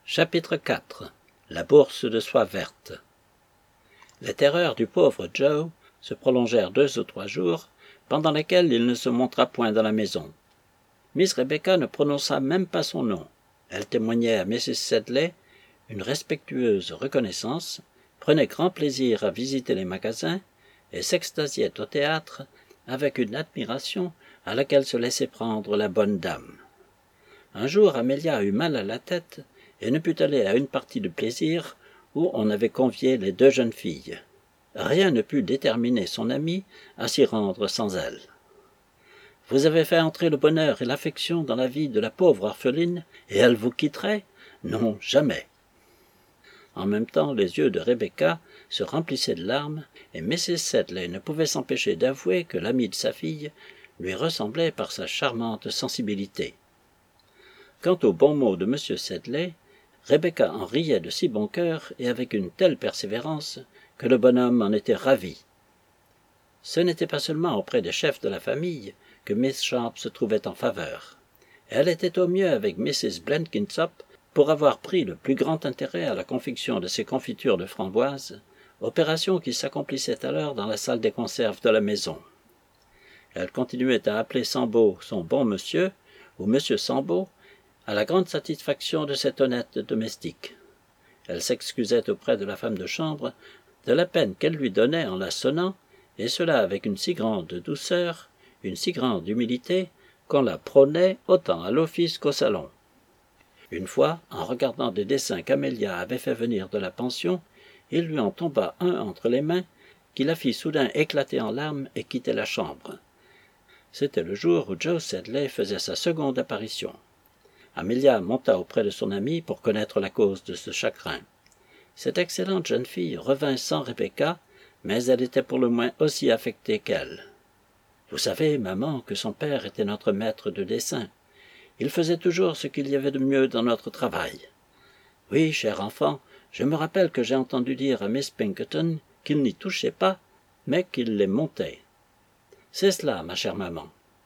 Chapitre 4. La bourse de soie verte. Les terreurs du pauvre Joe se prolongèrent 2 ou 3 jours, pendant lesquels il ne se montra point dans la maison. Miss Rebecca ne prononça même pas son nom. Elle témoignait à Mrs. Sedley une respectueuse reconnaissance, prenait grand plaisir à visiter les magasins et s'extasiait au théâtre avec une admiration à laquelle se laissait prendre la bonne dame. Un jour, Amelia eut mal à la tête et ne put aller à une partie de plaisir où on avait convié les 2 jeunes filles. Rien ne put déterminer son amie à s'y rendre sans elle. « Vous avez fait entrer le bonheur et l'affection dans la vie de la pauvre orpheline, et elle vous quitterait? Non, jamais. » En même temps, les yeux de Rebecca se remplissaient de larmes, et Mrs. Sedley ne pouvait s'empêcher d'avouer que l'amie de sa fille lui ressemblait par sa charmante sensibilité. Quant aux bons mots de M. Sedley, Rebecca en riait de si bon cœur et avec une telle persévérance que le bonhomme en était ravi. Ce n'était pas seulement auprès des chefs de la famille que Miss Sharp se trouvait en faveur. Elle était au mieux avec Mrs. Blenkinsop pour avoir pris le plus grand intérêt à la confection de ses confitures de framboises, opération qui s'accomplissait alors dans la salle des conserves de la maison. Elle continuait à appeler Sambo son bon monsieur, ou monsieur Sambo, à la grande satisfaction de cet honnête domestique. Elle s'excusait auprès de la femme de chambre de la peine qu'elle lui donnait en la sonnant, et cela avec une si grande douceur, une si grande humilité, qu'on la prônait autant à l'office qu'au salon. Une fois, en regardant des dessins qu'Amelia avait fait venir de la pension, il lui en tomba un entre les mains, qui la fit soudain éclater en larmes et quitter la chambre. C'était le jour où Joe Sedley faisait sa seconde apparition. Amelia monta auprès de son amie pour connaître la cause de ce chagrin. Cette excellente jeune fille revint sans Rebecca, mais elle était pour le moins aussi affectée qu'elle. « Vous savez, maman, que son père était notre maître de dessin. Il faisait toujours ce qu'il y avait de mieux dans notre travail. Oui, cher enfant, je me rappelle que j'ai entendu dire à Miss Pinkerton qu'il n'y touchait pas, mais qu'il les montait. C'est cela, ma chère maman. »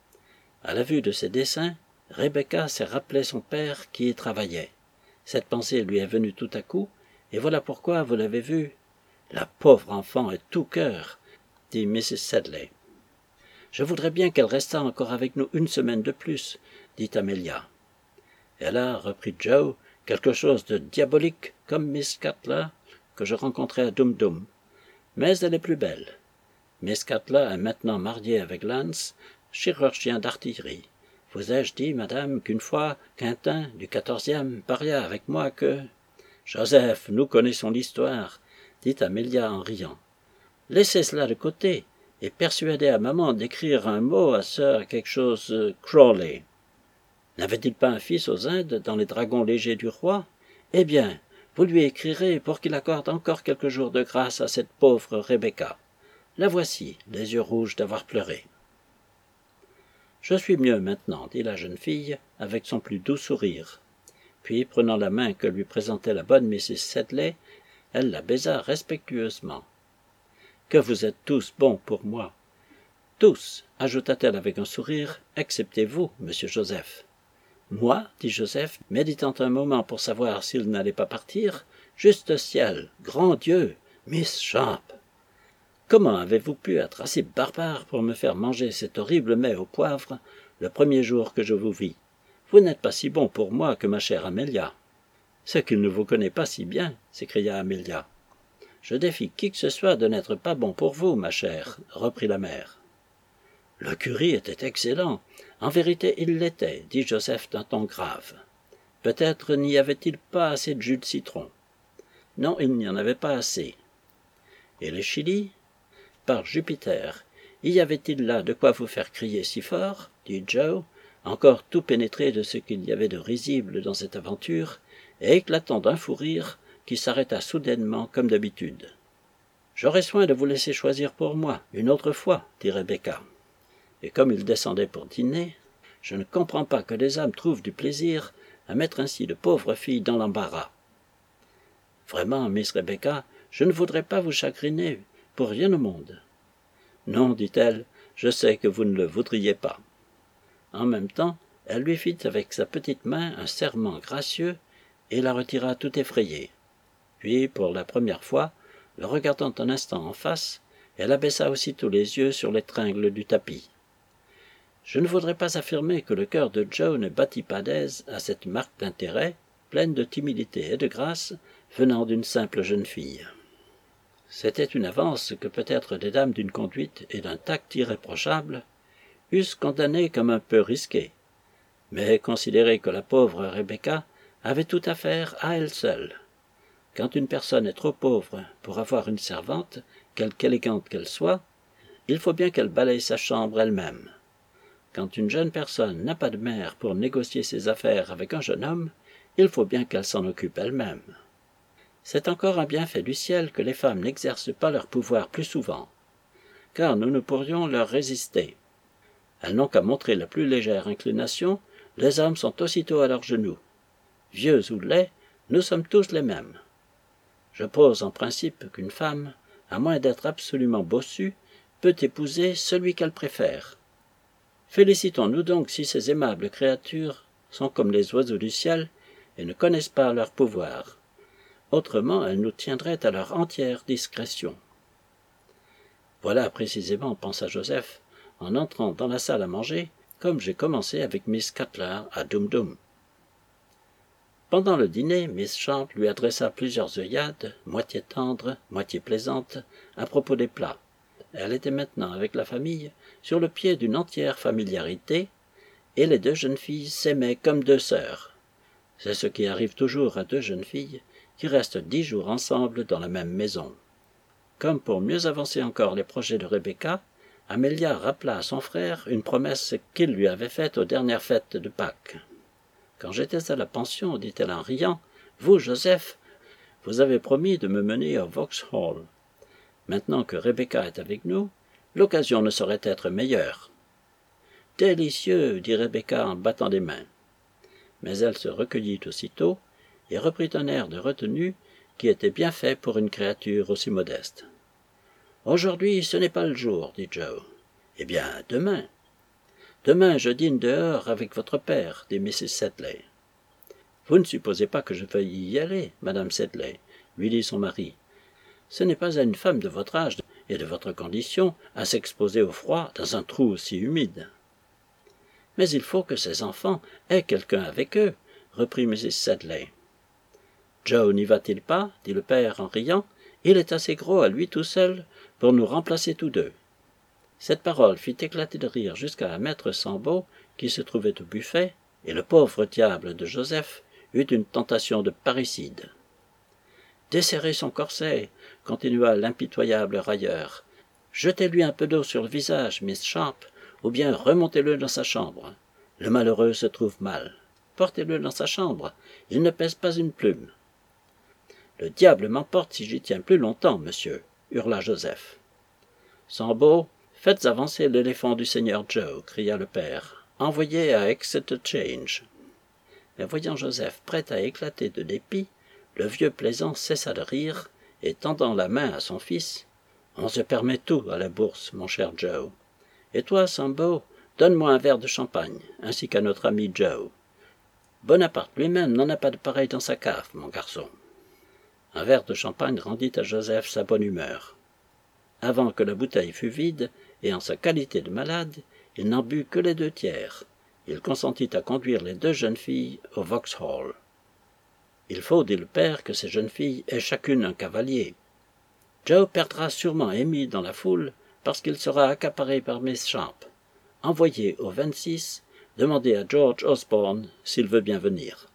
À la vue de ces dessins, Rebecca s'est rappelé son père qui y travaillait. Cette pensée lui est venue tout à coup, et voilà pourquoi, vous l'avez vu. La pauvre enfant est tout cœur, dit Mrs. Sedley. Je voudrais bien qu'elle restât encore avec nous 1 semaine de plus, dit Amelia. Elle a, reprit Joe, quelque chose de diabolique, comme Miss Catla, que je rencontrai à Dum Dum. Mais elle est plus belle. Miss Catla est maintenant mariée avec Lance, chirurgien d'artillerie. Vous ai-je dit, madame, qu'une fois, Quintin, du 14e, paria avec moi que... Joseph, nous connaissons l'histoire, dit Amelia en riant. Laissez cela de côté, et persuadez à maman d'écrire un mot à sœur quelque chose Crawley. N'avait-il pas un fils aux Indes, dans les dragons légers du roi? Eh bien, vous lui écrirez pour qu'il accorde encore quelques jours de grâce à cette pauvre Rebecca. La voici, les yeux rouges d'avoir pleuré. Je suis mieux maintenant, dit la jeune fille, avec son plus doux sourire. Puis, prenant la main que lui présentait la bonne Mrs. Sedley, elle la baisa respectueusement. « Que vous êtes tous bons pour moi. Tous, ajouta-t-elle avec un sourire, excepté vous, monsieur Joseph. »« Moi, dit Joseph, méditant un moment pour savoir s'il n'allait pas partir, juste ciel, grand Dieu, Miss Sharp. Comment avez-vous pu être assez barbare pour me faire manger cet horrible mets au poivre le premier jour que je vous vis? Vous n'êtes pas si bon pour moi que ma chère Amelia. »« C'est qu'il ne vous connaît pas si bien, s'écria Amelia. »« Je défie qui que ce soit de n'être pas bon pour vous, ma chère, reprit la mère. »« Le curry était excellent. En vérité, il l'était, dit Joseph d'un ton grave. Peut-être n'y avait-il pas assez de jus de citron. Non, il n'y en avait pas assez. Et les chilis? Par Jupiter, y avait-il là de quoi vous faire crier si fort, dit Joe, encore tout pénétré de ce qu'il y avait de risible dans cette aventure, et éclatant d'un fou rire qui s'arrêta soudainement comme d'habitude. « J'aurai soin de vous laisser choisir pour moi, une autre fois, dit Rebecca. Et comme il descendait pour dîner, je ne comprends pas que les hommes trouvent du plaisir à mettre ainsi de pauvres filles dans l'embarras. Vraiment, Miss Rebecca, je ne voudrais pas vous chagriner, pour rien au monde. Non, dit-elle, je sais que vous ne le voudriez pas. En même temps, elle lui fit avec sa petite main un serrement gracieux, et la retira tout effrayée. Puis, pour la première fois, le regardant un instant en face, elle abaissa aussitôt les yeux sur les tringles du tapis. Je ne voudrais pas affirmer que le cœur de Joe ne battit pas d'aise à cette marque d'intérêt, pleine de timidité et de grâce, venant d'une simple jeune fille. C'était une avance que peut-être des dames d'une conduite et d'un tact irréprochables eussent condamnée comme un peu risquée, mais considérez que la pauvre Rebecca avait tout à faire à elle seule. Quand une personne est trop pauvre pour avoir une servante, quelque élégante qu'elle soit, il faut bien qu'elle balaye sa chambre elle-même. Quand une jeune personne n'a pas de mère pour négocier ses affaires avec un jeune homme, il faut bien qu'elle s'en occupe elle-même. C'est encore un bienfait du ciel que les femmes n'exercent pas leur pouvoir plus souvent, car nous ne pourrions leur résister. Elles n'ont qu'à montrer la plus légère inclination, les hommes sont aussitôt à leurs genoux. Vieux ou laids, nous sommes tous les mêmes. Je pose en principe qu'une femme, à moins d'être absolument bossue, peut épouser celui qu'elle préfère. Félicitons-nous donc si ces aimables créatures sont comme les oiseaux du ciel et ne connaissent pas leur pouvoir. Autrement, elles nous tiendraient à leur entière discrétion. Voilà précisément, pensa Joseph, en entrant dans la salle à manger, comme j'ai commencé avec Miss Cutler à Dum Dum. Pendant le dîner, Miss Champ lui adressa plusieurs œillades, moitié tendres, moitié plaisantes, à propos des plats. Elle était maintenant avec la famille sur le pied d'une entière familiarité, et les deux jeunes filles s'aimaient comme deux sœurs. C'est ce qui arrive toujours à deux jeunes filles qui restent 10 jours ensemble dans la même maison. Comme pour mieux avancer encore les projets de Rebecca, Amelia rappela à son frère une promesse qu'il lui avait faite aux dernières fêtes de Pâques. « Quand j'étais à la pension, dit-elle en riant, vous, Joseph, vous avez promis de me mener à Vauxhall. Maintenant que Rebecca est avec nous, l'occasion ne saurait être meilleure. »« Délicieux, dit Rebecca en battant des mains. Mais elle se recueillit aussitôt et reprit un air de retenue qui était bien fait pour une créature aussi modeste. « Aujourd'hui, ce n'est pas le jour, dit Joe. « Eh bien, demain. »« Demain, je dîne dehors avec votre père, dit Mrs. Sedley. »« Vous ne supposez pas que je veuille y aller, madame Sedley, lui dit son mari. Ce n'est pas à une femme de votre âge et de votre condition à s'exposer au froid dans un trou aussi humide. »« Mais il faut que ces enfants aient quelqu'un avec eux, reprit Mrs. Sedley. « Joe n'y va-t-il pas, dit le père en riant. Il est assez gros à lui tout seul pour nous remplacer tous deux. » Cette parole fit éclater de rire jusqu'à maître Sambo, qui se trouvait au buffet, et le pauvre diable de Joseph eut une tentation de parricide. « Desserrez son corset, continua l'impitoyable railleur. Jetez-lui un peu d'eau sur le visage, Miss Champ, ou bien remontez-le dans sa chambre. Le malheureux se trouve mal. Portez-le dans sa chambre, il ne pèse pas une plume. »« Le diable m'emporte si j'y tiens plus longtemps, monsieur, » hurla Joseph. « Sambo, faites avancer l'éléphant du seigneur Joe, cria le père. Envoyez à Exeter Change. Mais voyant Joseph prêt à éclater de dépit, le vieux plaisant cessa de rire, et tendant la main à son fils, « On se permet tout à la bourse, mon cher Joe. Et toi, Sambo, donne-moi un verre de champagne, ainsi qu'à notre ami Joe. Bonaparte lui-même n'en a pas de pareil dans sa cave, mon garçon. » Un verre de champagne rendit à Joseph sa bonne humeur. Avant que la bouteille fût vide, et en sa qualité de malade, il n'en but que les 2/3. Il consentit à conduire les deux jeunes filles au Vauxhall. Il faut, dit le père, que ces jeunes filles aient chacune un cavalier. Joe perdra sûrement Amy dans la foule, parce qu'il sera accaparé par Miss Champ. Envoyez au 26, demandez à George Osborne s'il veut bien venir.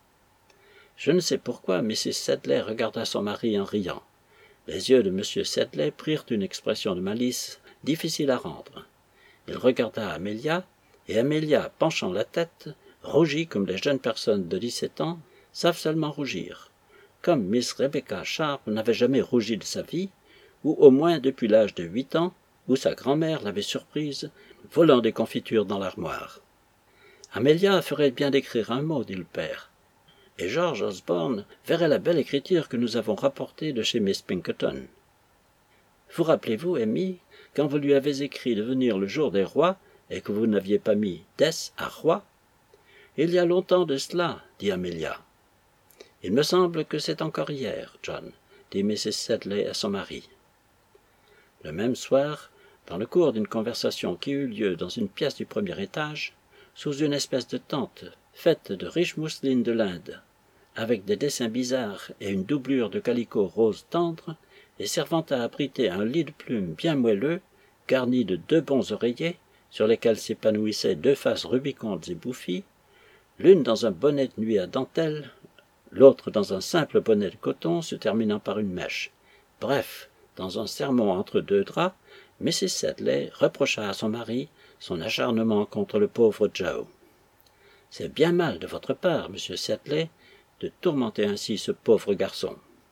Je ne sais pourquoi Mrs. Sedley regarda son mari en riant. Les yeux de M. Sedley prirent une expression de malice difficile à rendre. Il regarda Amelia, et Amelia, penchant la tête, rougit comme les jeunes personnes de 17 ans savent seulement rougir, comme Miss Rebecca Sharp n'avait jamais rougi de sa vie, ou au moins depuis l'âge de 8 ans, où sa grand-mère l'avait surprise, volant des confitures dans l'armoire. Amelia ferait bien d'écrire un mot, dit le père, et George Osborne verrait la belle écriture que nous avons rapportée de chez Miss Pinkerton. Vous rappelez-vous, Amy, quand vous lui avez écrit de venir le jour des rois, et que vous n'aviez pas mis « des » à « roi » ? Il y a longtemps de cela, dit Amelia. Il me semble que c'est encore hier, John, dit Mrs. Sedley à son mari. Le même soir, dans le cours d'une conversation qui eut lieu dans une pièce du premier étage, sous une espèce de tente faite de riches mousselines de l'Inde, avec des dessins bizarres et une doublure de calicot rose tendre, et servant à abriter un lit de plumes bien moelleux, garni de 2 bons oreillers, sur lesquels s'épanouissaient 2 faces rubicondes et bouffies, l'une dans un bonnet de nuit à dentelle, l'autre dans un simple bonnet de coton se terminant par une mèche. Bref, dans un sermon entre 2 draps, Mrs. Sedley reprocha à son mari son acharnement contre le pauvre Joe. « C'est bien mal de votre part, monsieur Sedley, de tourmenter ainsi ce pauvre garçon. »«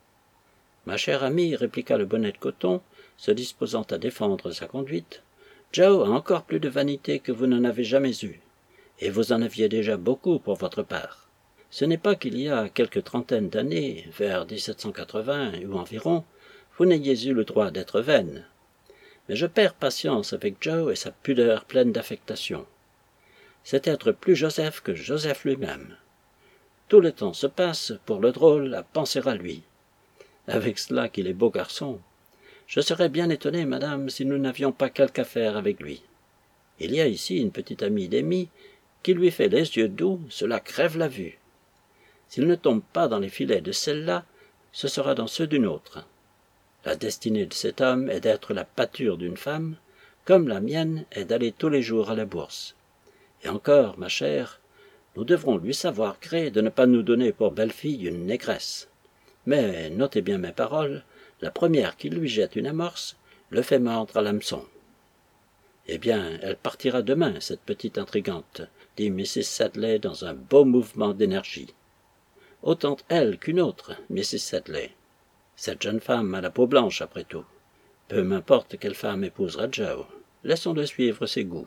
Ma chère amie, répliqua le bonnet de coton, se disposant à défendre sa conduite, Joe a encore plus de vanité que vous n'en avez jamais eu, et vous en aviez déjà beaucoup pour votre part. Ce n'est pas qu'il y a quelques trentaines d'années, vers 1780 ou environ, vous n'ayez eu le droit d'être vaine. Mais je perds patience avec Joe et sa pudeur pleine d'affectation. C'est être plus Joseph que Joseph lui-même. Tout le temps se passe, pour le drôle, à penser à lui. Avec cela qu'il est beau garçon. Je serais bien étonné, madame, si nous n'avions pas quelque affaire avec lui. Il y a ici une petite amie d'Amy qui lui fait les yeux doux, cela crève la vue. S'il ne tombe pas dans les filets de celle-là, ce sera dans ceux d'une autre. La destinée de cet homme est d'être la pâture d'une femme, comme la mienne est d'aller tous les jours à la bourse. Et encore, ma chère, nous devrons lui savoir gré de ne pas nous donner pour belle-fille une négresse. Mais, notez bien mes paroles, la première qui lui jette une amorce le fait mordre à l'hameçon. « Eh bien, elle partira demain, cette petite intrigante, dit Mrs. Sedley dans un beau mouvement d'énergie. Autant elle qu'une autre, Mrs. Sedley. Cette jeune femme a la peau blanche, après tout. Peu m'importe quelle femme épousera Joe. Laissons-le suivre ses goûts. »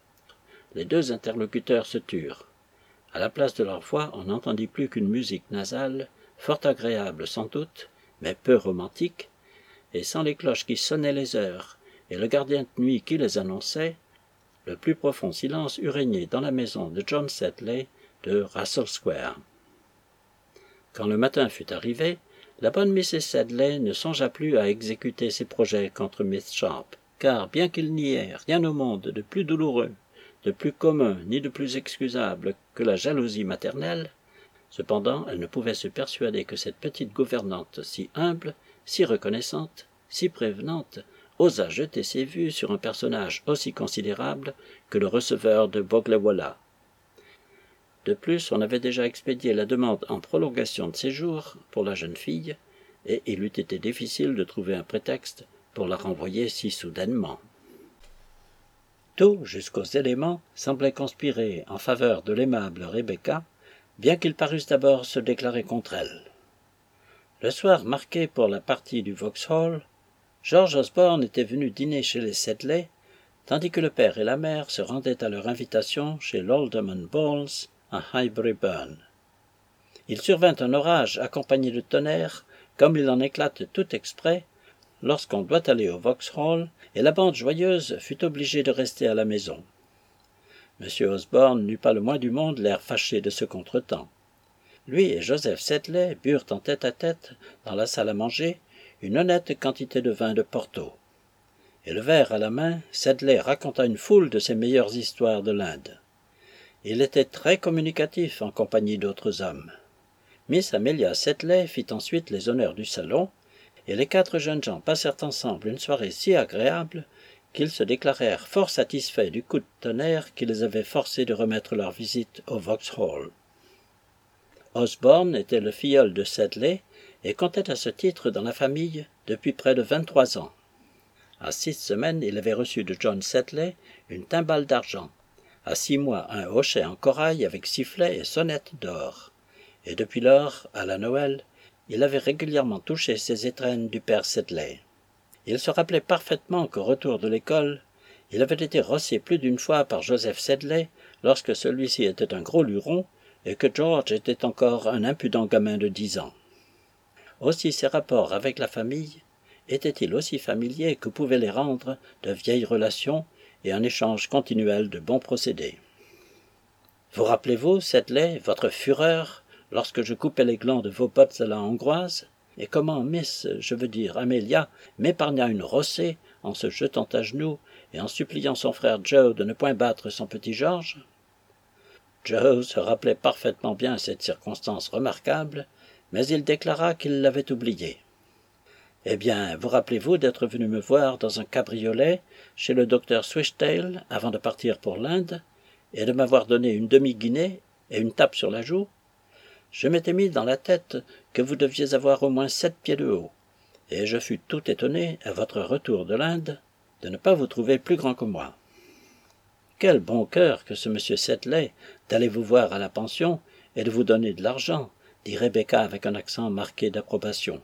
Les 2 interlocuteurs se turent. À la place de leur voix, on n'entendit plus qu'une musique nasale, fort agréable sans doute, mais peu romantique, et sans les cloches qui sonnaient les heures, et le gardien de nuit qui les annonçait, le plus profond silence eût régné dans la maison de John Sedley de Russell Square. Quand le matin fut arrivé, la bonne Mrs. Sedley ne songea plus à exécuter ses projets contre Miss Sharp, car bien qu'il n'y ait rien au monde de plus douloureux, de plus commun ni de plus excusable que la jalousie maternelle, cependant elle ne pouvait se persuader que cette petite gouvernante si humble, si reconnaissante, si prévenante, osât jeter ses vues sur un personnage aussi considérable que le receveur de Boglewallah. De plus, on avait déjà expédié la demande en prolongation de séjour pour la jeune fille, et il eût été difficile de trouver un prétexte pour la renvoyer si soudainement. Tout, jusqu'aux éléments, semblait conspirer en faveur de l'aimable Rebecca, bien qu'ils parussent d'abord se déclarer contre elle. Le soir marqué pour la partie du Vauxhall, George Osborne était venu dîner chez les Sedley, tandis que le père et la mère se rendaient à leur invitation chez l'Alderman Bowles à Highbury Burn. Il survint un orage accompagné de tonnerre, comme il en éclate tout exprès, lorsqu'on doit aller au Vauxhall, et la bande joyeuse fut obligée de rester à la maison. M. Osborne n'eut pas le moins du monde l'air fâché de ce contretemps. Lui et Joseph Sedley burent en tête-à-tête, dans la salle à manger, une honnête quantité de vin de Porto. Et le verre à la main, Sedley raconta une foule de ses meilleures histoires de l'Inde. Il était très communicatif en compagnie d'autres hommes. Miss Amelia Sedley fit ensuite les honneurs du salon, et les 4 jeunes gens passèrent ensemble une soirée si agréable qu'ils se déclarèrent fort satisfaits du coup de tonnerre qui les avait forcés de remettre leur visite au Vauxhall. Osborne était le filleul de Sedley et comptait à ce titre dans la famille depuis près de 23 ans. À 6 semaines, il avait reçu de John Sedley une timbale d'argent, à 6 mois un hochet en corail avec sifflet et sonnette d'or, et depuis lors, à la Noël, il avait régulièrement touché ses étrennes du père Sedley. Il se rappelait parfaitement qu'au retour de l'école, il avait été rossé plus d'une fois par Joseph Sedley lorsque celui-ci était un gros luron et que George était encore un impudent gamin de 10 ans. Aussi ses rapports avec la famille étaient-ils aussi familiers que pouvaient les rendre de vieilles relations et un échange continuel de bons procédés. « Vous rappelez-vous, Sedley, votre fureur lorsque je coupais les glands de vos bottes à la hongroise, et comment Amélia, m'épargna une rossée en se jetant à genoux et en suppliant son frère Joe de ne point battre son petit George? Joe se rappelait parfaitement bien cette circonstance remarquable, mais il déclara qu'il l'avait oubliée. « Eh bien, vous rappelez-vous d'être venu me voir dans un cabriolet chez le docteur Swishtail avant de partir pour l'Inde, et de m'avoir donné une demi-guinée et une tape sur la joue? Je m'étais mis dans la tête que vous deviez avoir au moins 7 pieds de haut, et je fus tout étonné, à votre retour de l'Inde, de ne pas vous trouver plus grand que moi. Quel bon cœur que ce monsieur Sedley d'aller vous voir à la pension et de vous donner de l'argent, dit Rebecca avec un accent marqué d'approbation.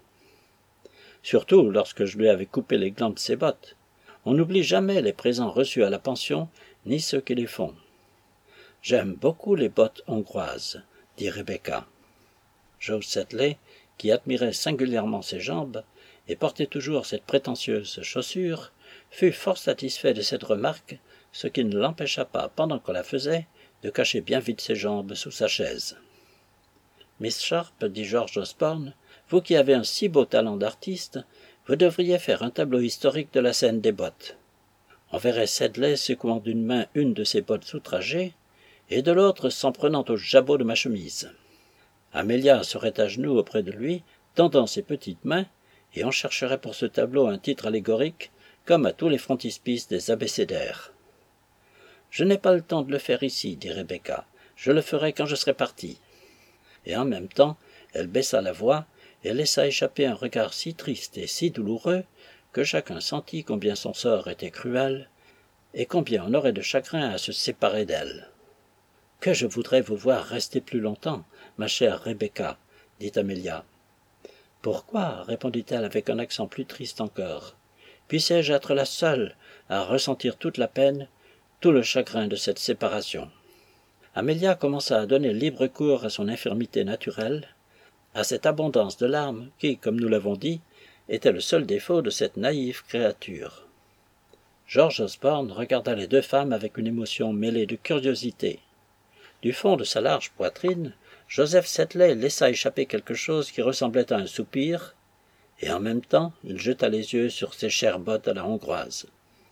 Surtout lorsque je lui avais coupé les glands de ses bottes. On n'oublie jamais les présents reçus à la pension, ni ceux qui les font. J'aime beaucoup les bottes hongroises, dit Rebecca. Joe Sedley, qui admirait singulièrement ses jambes et portait toujours cette prétentieuse chaussure, fut fort satisfait de cette remarque, ce qui ne l'empêcha pas, pendant qu'on la faisait, de cacher bien vite ses jambes sous sa chaise. « Miss Sharp, dit George Osborne, vous qui avez un si beau talent d'artiste, vous devriez faire un tableau historique de la scène des bottes. On verrait Sedley secouant d'une main une de ses bottes outragées, et de l'autre s'en prenant au jabot de ma chemise. Amélia serait à genoux auprès de lui, tendant ses petites mains, et on chercherait pour ce tableau un titre allégorique, comme à tous les frontispices des abécédaires. « Je n'ai pas le temps de le faire ici, dit Rebecca. Je le ferai quand je serai partie. » Et en même temps, elle baissa la voix et laissa échapper un regard si triste et si douloureux que chacun sentit combien son sort était cruel et combien on aurait de chagrin à se séparer d'elle. « Que je voudrais vous voir rester plus longtemps, ma chère Rebecca, dit Amélia. « Pourquoi, répondit-elle avec un accent plus triste encore, puissais-je être la seule à ressentir toute la peine, tout le chagrin de cette séparation ?» Amélia commença à donner libre cours à son infirmité naturelle, à cette abondance de larmes qui, comme nous l'avons dit, était le seul défaut de cette naïve créature. George Osborne regarda les deux femmes avec une émotion mêlée de curiosité. Du fond de sa large poitrine, Joseph Sedley laissa échapper quelque chose qui ressemblait à un soupir, et en même temps il jeta les yeux sur ses chères bottes à la hongroise.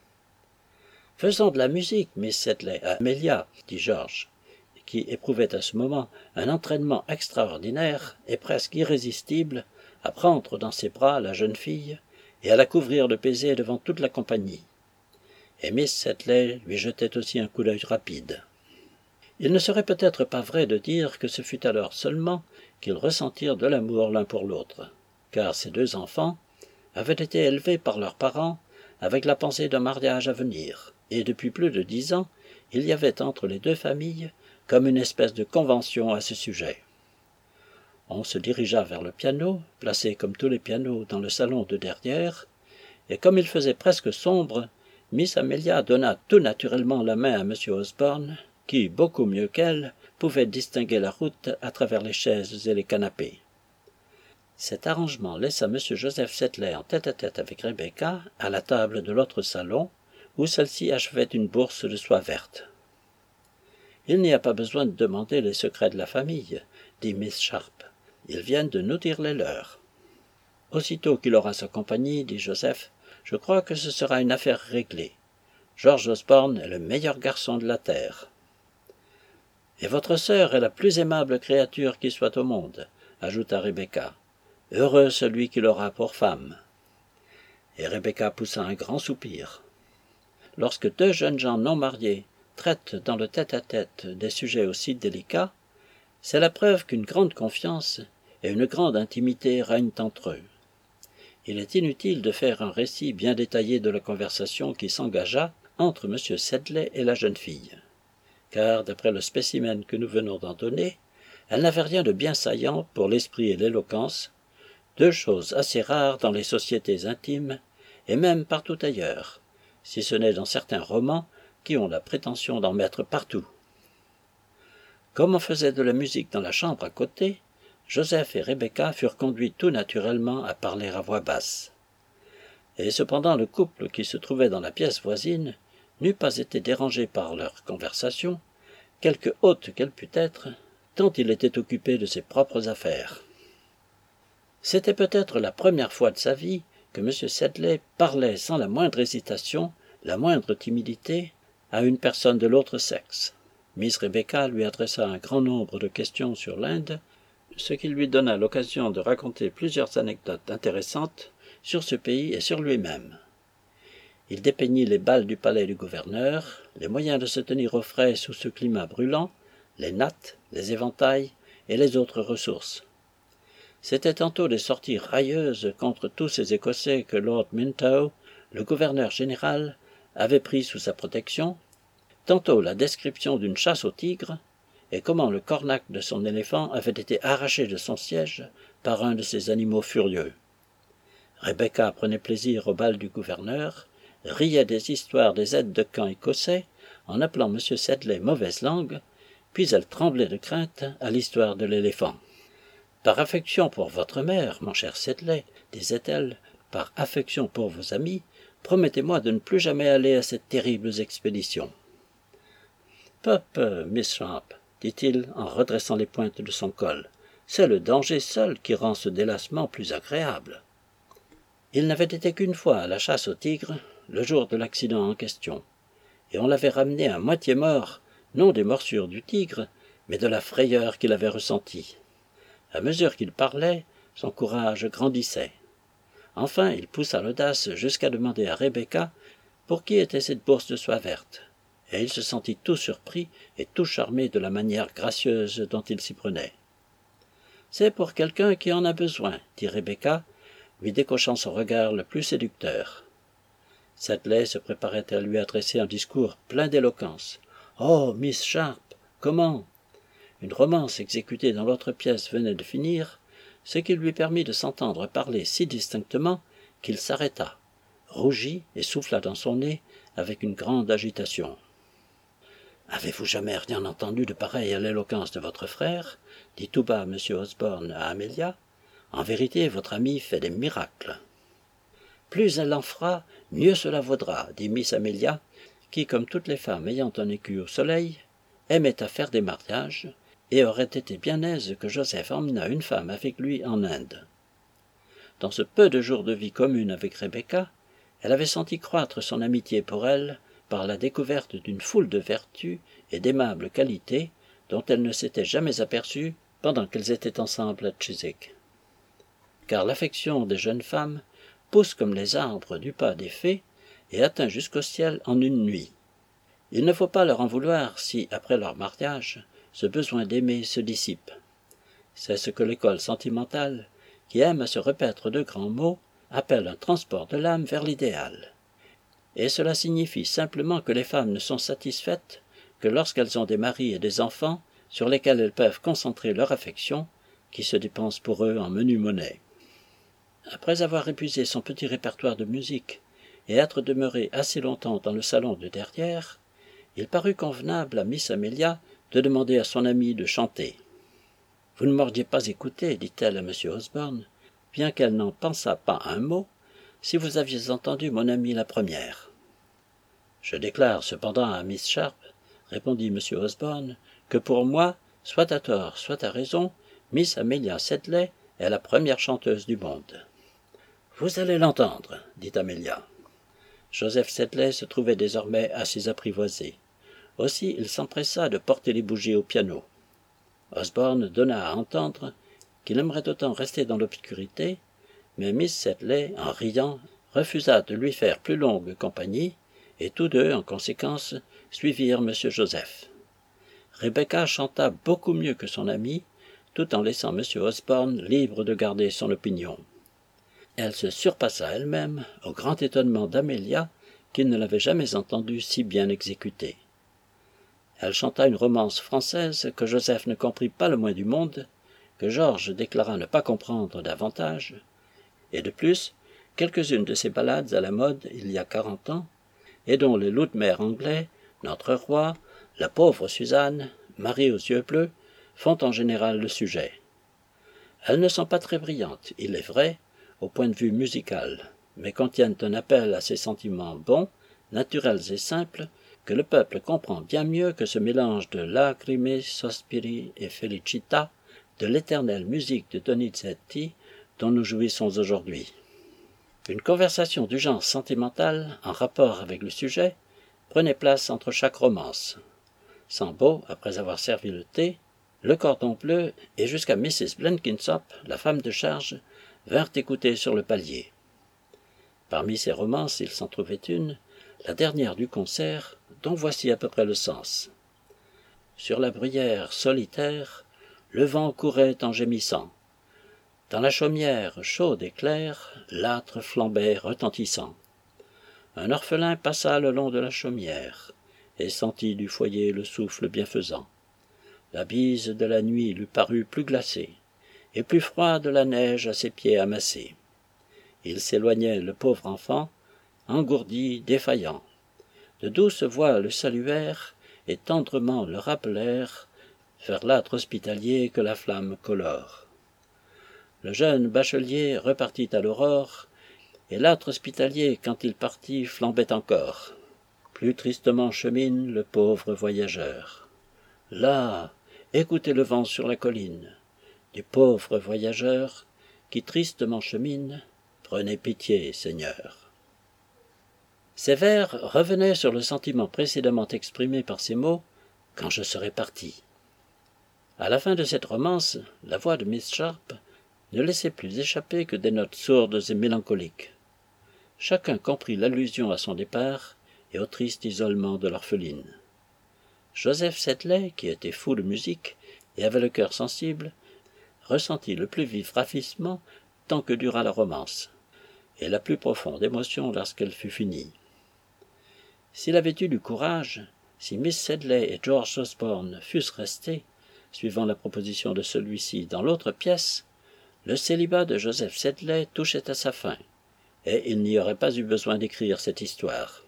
« Faisons de la musique, Miss Sedley, à Amélia, dit George, qui éprouvait à ce moment un entraînement extraordinaire et presque irrésistible à prendre dans ses bras la jeune fille et à la couvrir de baisers devant toute la compagnie. Et Miss Sedley lui jetait aussi un coup d'œil rapide. Il ne serait peut-être pas vrai de dire que ce fut alors seulement qu'ils ressentirent de l'amour l'un pour l'autre, car ces deux enfants avaient été élevés par leurs parents avec la pensée d'un mariage à venir, et depuis plus de 10 ans, il y avait entre les deux familles comme une espèce de convention à ce sujet. On se dirigea vers le piano, placé comme tous les pianos dans le salon de derrière, et comme il faisait presque sombre, Miss Amelia donna tout naturellement la main à M. Osborne, qui, beaucoup mieux qu'elle, pouvait distinguer la route à travers les chaises et les canapés. Cet arrangement laissa M. Joseph Sedley en tête-à-tête avec Rebecca à la table de l'autre salon, où celle-ci achevait une bourse de soie verte. « Il n'y a pas besoin de demander les secrets de la famille, dit Miss Sharp. Ils viennent de nous dire les leurs. »« Aussitôt qu'il aura sa compagnie, dit Joseph, je crois que ce sera une affaire réglée. George Osborne est le meilleur garçon de la terre. »« Et votre sœur est la plus aimable créature qui soit au monde, ajouta Rebecca. Heureux celui qui l'aura pour femme. » Et Rebecca poussa un grand soupir. Lorsque deux jeunes gens non mariés traitent dans le tête-à-tête des sujets aussi délicats, c'est la preuve qu'une grande confiance et une grande intimité règnent entre eux. Il est inutile de faire un récit bien détaillé de la conversation qui s'engagea entre M. Sedley et la jeune fille, car, d'après le spécimen que nous venons d'en donner, elle n'avait rien de bien saillant pour l'esprit et l'éloquence, deux choses assez rares dans les sociétés intimes, et même partout ailleurs, si ce n'est dans certains romans qui ont la prétention d'en mettre partout. Comme on faisait de la musique dans la chambre à côté, Joseph et Rebecca furent conduits tout naturellement à parler à voix basse. Et cependant le couple qui se trouvait dans la pièce voisine n'eût pas été dérangé par leur conversation, quelque haute qu'elle pût être, tant il était occupé de ses propres affaires. C'était peut-être la première fois de sa vie que M. Sedley parlait sans la moindre hésitation, la moindre timidité, à une personne de l'autre sexe. Miss Rebecca lui adressa un grand nombre de questions sur l'Inde, ce qui lui donna l'occasion de raconter plusieurs anecdotes intéressantes sur ce pays et sur lui-même. Il dépeignit les bals du palais du gouverneur, les moyens de se tenir au frais sous ce climat brûlant, les nattes, les éventails et les autres ressources. C'étaient tantôt des sorties railleuses contre tous ces Écossais que Lord Minto, le gouverneur général, avait pris sous sa protection, tantôt la description d'une chasse au tigre, et comment le cornac de son éléphant avait été arraché de son siège par un de ces animaux furieux. Rebecca prenait plaisir au bal du gouverneur, riait des histoires des aides de camp écossais, en appelant M. Sedley mauvaise langue, puis elle tremblait de crainte à l'histoire de l'éléphant. « Par affection pour votre mère, mon cher Sedley, disait-elle, par affection pour vos amis, promettez-moi de ne plus jamais aller à cette terrible expédition. »« Peu, Miss Champ, dit-il en redressant les pointes de son col, c'est le danger seul qui rend ce délassement plus agréable. » Il n'avait été qu'une fois à la chasse au tigre, le jour de l'accident en question, et on l'avait ramené à moitié mort, non des morsures du tigre, mais de la frayeur qu'il avait ressentie. À mesure qu'il parlait, son courage grandissait. Enfin, il poussa l'audace jusqu'à demander à Rebecca pour qui était cette bourse de soie verte, et il se sentit tout surpris et tout charmé de la manière gracieuse dont il s'y prenait. « C'est pour quelqu'un qui en a besoin, dit Rebecca, lui décochant son regard le plus séducteur. Sedley se préparait à lui adresser un discours plein d'éloquence. « Oh, Miss Sharp, comment ?» Une romance exécutée dans l'autre pièce venait de finir, ce qui lui permit de s'entendre parler si distinctement qu'il s'arrêta, rougit et souffla dans son nez avec une grande agitation. « Avez-vous jamais rien entendu de pareil à l'éloquence de votre frère ?» dit tout bas M. Osborne à Amelia. « En vérité, votre ami fait des miracles. » « Plus elle en fera, mieux cela vaudra, dit Miss Amelia, qui, comme toutes les femmes ayant un écu au soleil, aimait à faire des mariages, et aurait été bien aise que Joseph emmenât une femme avec lui en Inde. Dans ce peu de jours de vie commune avec Rebecca, elle avait senti croître son amitié pour elle par la découverte d'une foule de vertus et d'aimables qualités dont elle ne s'était jamais aperçue pendant qu'elles étaient ensemble à Chiswick. Car l'affection des jeunes femmes pousse comme les arbres du pas des fées et atteint jusqu'au ciel en une nuit. Il ne faut pas leur en vouloir si, après leur mariage, ce besoin d'aimer se dissipe. C'est ce que l'école sentimentale, qui aime à se repaître de grands mots, appelle un transport de l'âme vers l'idéal. Et cela signifie simplement que les femmes ne sont satisfaites que lorsqu'elles ont des maris et des enfants sur lesquels elles peuvent concentrer leur affection, qui se dépense pour eux en menue monnaie. Après avoir épuisé son petit répertoire de musique et être demeuré assez longtemps dans le salon de derrière, il parut convenable à Miss Amelia de demander à son amie de chanter. « Vous ne m'auriez pas écouté, dit-elle à M. Osborne, bien qu'elle n'en pensât pas un mot, si vous aviez entendu mon amie la première. »« Je déclare cependant à Miss Sharp, répondit M. Osborne, que pour moi, soit à tort, soit à raison, Miss Amelia Sedley est la première chanteuse du monde. »« Vous allez l'entendre, dit Amelia. » Joseph Sedley se trouvait désormais assez apprivoisé. Aussi il s'empressa de porter les bougies au piano. Osborne donna à entendre qu'il aimerait autant rester dans l'obscurité, mais Miss Sedley, en riant, refusa de lui faire plus longue compagnie, et tous deux, en conséquence, suivirent M. Joseph. Rebecca chanta beaucoup mieux que son amie, tout en laissant M. Osborne libre de garder son opinion. Elle se surpassa elle-même, au grand étonnement d'Amelia, qui ne l'avait jamais entendue si bien exécutée. Elle chanta une romance française que Joseph ne comprit pas le moins du monde, que Georges déclara ne pas comprendre davantage, et de plus, quelques-unes de ces ballades à la mode il y a 40 ans, et dont les loups-de-mer anglais, Notre Roi, La pauvre Suzanne, Marie aux yeux bleus, font en général le sujet. Elles ne sont pas très brillantes, il est vrai, au point de vue musical, mais contiennent un appel à ces sentiments bons, naturels et simples, que le peuple comprend bien mieux que ce mélange de lacrime, sospiri et felicita de l'éternelle musique de Donizetti dont nous jouissons aujourd'hui. Une conversation du genre sentimental, en rapport avec le sujet, prenait place entre chaque romance. Sambo, après avoir servi le thé, le cordon bleu et jusqu'à Mrs. Blenkinsop, la femme de charge, vinrent écouter sur le palier. Parmi ces romances, il s'en trouvait une, la dernière du concert, dont voici à peu près le sens. Sur la bruyère solitaire, le vent courait en gémissant. Dans la chaumière chaude et claire, l'âtre flambait retentissant. Un orphelin passa le long de la chaumière, et sentit du foyer le souffle bienfaisant. La bise de la nuit lui parut plus glacée, et plus froide la neige à ses pieds amassés. Il s'éloignait, le pauvre enfant, engourdi, défaillant. De douces voix le saluèrent, et tendrement le rappelèrent vers l'âtre hospitalier que la flamme colore. Le jeune bachelier repartit à l'aurore, et l'âtre hospitalier, quand il partit, flambait encore. Plus tristement chemine le pauvre voyageur. Là, écoutez le vent sur la colline, du pauvre voyageur qui tristement chemine, prenez pitié, Seigneur. Ces vers revenaient sur le sentiment précédemment exprimé par ces mots, « Quand je serai parti ». À la fin de cette romance, la voix de Miss Sharp ne laissait plus échapper que des notes sourdes et mélancoliques. Chacun comprit l'allusion à son départ et au triste isolement de l'orpheline. Joseph Sedley, qui était fou de musique et avait le cœur sensible, ressentit le plus vif ravissement tant que dura la romance, et la plus profonde émotion lorsqu'elle fut finie. S'il avait eu du courage, si Miss Sedley et George Osborne fussent restés, suivant la proposition de celui-ci, dans l'autre pièce, le célibat de Joseph Sedley touchait à sa fin, et il n'y aurait pas eu besoin d'écrire cette histoire.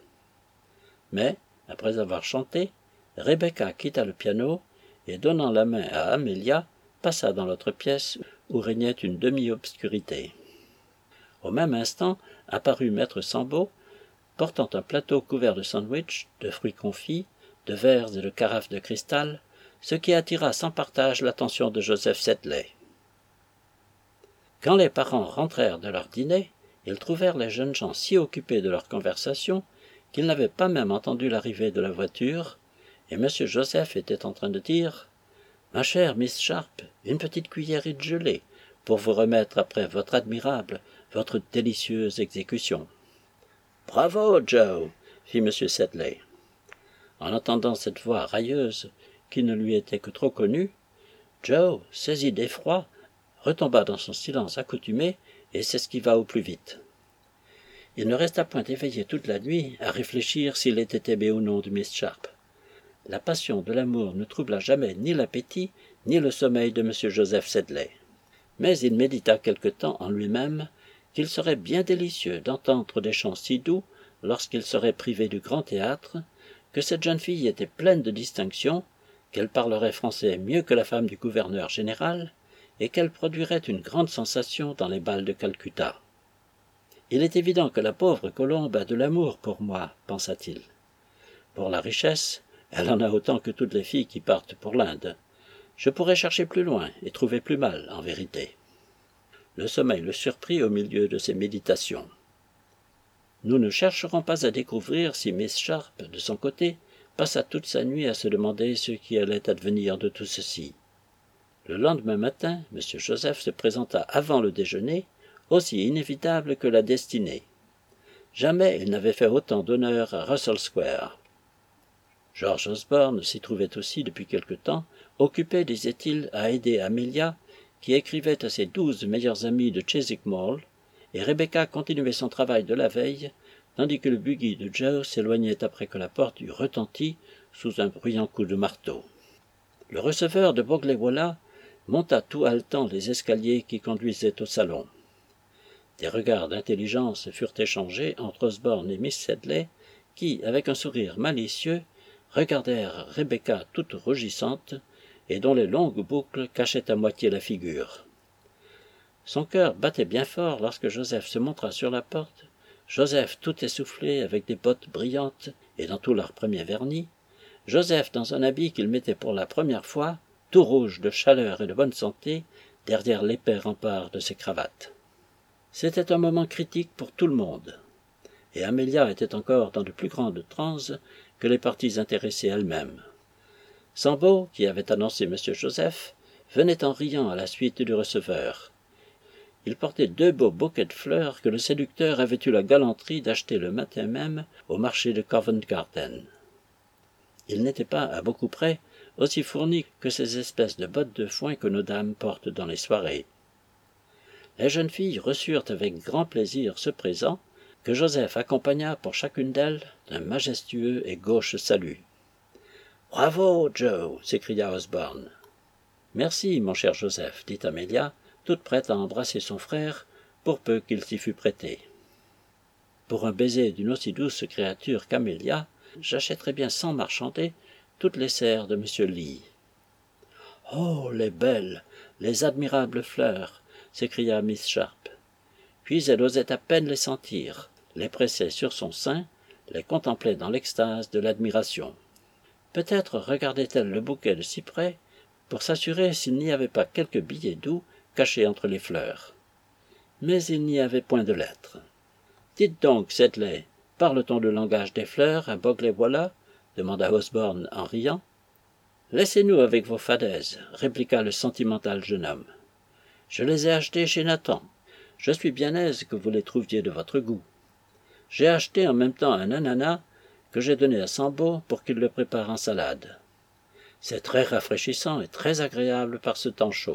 Mais, après avoir chanté, Rebecca quitta le piano et, donnant la main à Amelia, passa dans l'autre pièce où régnait une demi-obscurité. Au même instant apparut maître Sambo, portant un plateau couvert de sandwichs, de fruits confits, de verres et de carafes de cristal, ce qui attira sans partage l'attention de Joseph Sedley. Quand les parents rentrèrent de leur dîner, ils trouvèrent les jeunes gens si occupés de leur conversation qu'ils n'avaient pas même entendu l'arrivée de la voiture, et M. Joseph était en train de dire « Ma chère Miss Sharp, une petite cuillerée de gelée, pour vous remettre après votre admirable, votre délicieuse exécution. »« Bravo, Joe !» fit M. Sedley. En entendant cette voix railleuse, qui ne lui était que trop connue, Joe, saisi d'effroi, retomba dans son silence accoutumé et s'esquiva au plus vite. Il ne resta point éveillé toute la nuit à réfléchir s'il était aimé ou non de Miss Sharp. La passion de l'amour ne troubla jamais ni l'appétit ni le sommeil de M. Joseph Sedley. Mais il médita quelque temps en lui-même qu'il serait bien délicieux d'entendre des chants si doux lorsqu'il serait privé du grand théâtre, que cette jeune fille était pleine de distinction, qu'elle parlerait français mieux que la femme du gouverneur général, et qu'elle produirait une grande sensation dans les bals de Calcutta. Il est évident que la pauvre Colombe a de l'amour pour moi, pensa-t-il. Pour la richesse, elle en a autant que toutes les filles qui partent pour l'Inde. Je pourrais chercher plus loin et trouver plus mal, en vérité. Le sommeil le surprit au milieu de ses méditations. Nous ne chercherons pas à découvrir si Miss Sharp, de son côté, passa toute sa nuit à se demander ce qui allait advenir de tout ceci. Le lendemain matin, M. Joseph se présenta avant le déjeuner, aussi inévitable que la destinée. Jamais il n'avait fait autant d'honneur à Russell Square. George Osborne s'y trouvait aussi depuis quelque temps, occupé, disait-il, à aider Amelia, qui écrivait à ses 12 meilleurs amis de Chiswick Mall, et Rebecca continuait son travail de la veille, tandis que le buggy de Joe s'éloignait après que la porte eut retenti sous un bruyant coup de marteau. Le receveur de Bogley-Wollah monta tout haletant les escaliers qui conduisaient au salon. Des regards d'intelligence furent échangés entre Osborne et Miss Sedley, qui, avec un sourire malicieux, regardèrent Rebecca toute rougissante, et dont les longues boucles cachaient à moitié la figure. Son cœur battait bien fort lorsque Joseph se montra sur la porte, Joseph tout essoufflé avec des bottes brillantes et dans tout leur premier vernis, Joseph dans un habit qu'il mettait pour la première fois, tout rouge de chaleur et de bonne santé, derrière l'épais rempart de ses cravates. C'était un moment critique pour tout le monde, et Amelia était encore dans de plus grandes transes que les parties intéressées elles-mêmes. Sambo, qui avait annoncé M. Joseph, venait en riant à la suite du receveur. Il portait 2 beaux bouquets de fleurs que le séducteur avait eu la galanterie d'acheter le matin même au marché de Covent Garden. Il n'était pas, à beaucoup près, aussi fourni que ces espèces de bottes de foin que nos dames portent dans les soirées. Les jeunes filles reçurent avec grand plaisir ce présent, que Joseph accompagna pour chacune d'elles d'un majestueux et gauche salut. « Bravo, Joe !» s'écria Osborne. « Merci, mon cher Joseph, dit Amelia, toute prête à embrasser son frère, pour peu qu'il s'y fût prêté. Pour un baiser d'une aussi douce créature qu'Amelia, j'achèterais bien sans marchander toutes les serres de M. Lee. « Oh, les belles, les admirables fleurs !» s'écria Miss Sharp. Puis elle osait à peine les sentir, les pressait sur son sein, les contemplait dans l'extase de l'admiration. Peut-être regardait-elle le bouquet de si près pour s'assurer s'il n'y avait pas quelques billets doux cachés entre les fleurs. Mais il n'y avait point de lettres. « Dites donc, Sedley, parle-t-on le langage des fleurs à Bog-les-Voilà » demanda Osborne en riant. « Laissez-nous avec vos fadaises, répliqua le sentimental jeune homme. « Je les ai achetées chez Nathan. Je suis bien aise que vous les trouviez de votre goût. J'ai acheté en même temps un ananas que j'ai donné à Sambo pour qu'il le prépare en salade. C'est très rafraîchissant et très agréable par ce temps chaud. »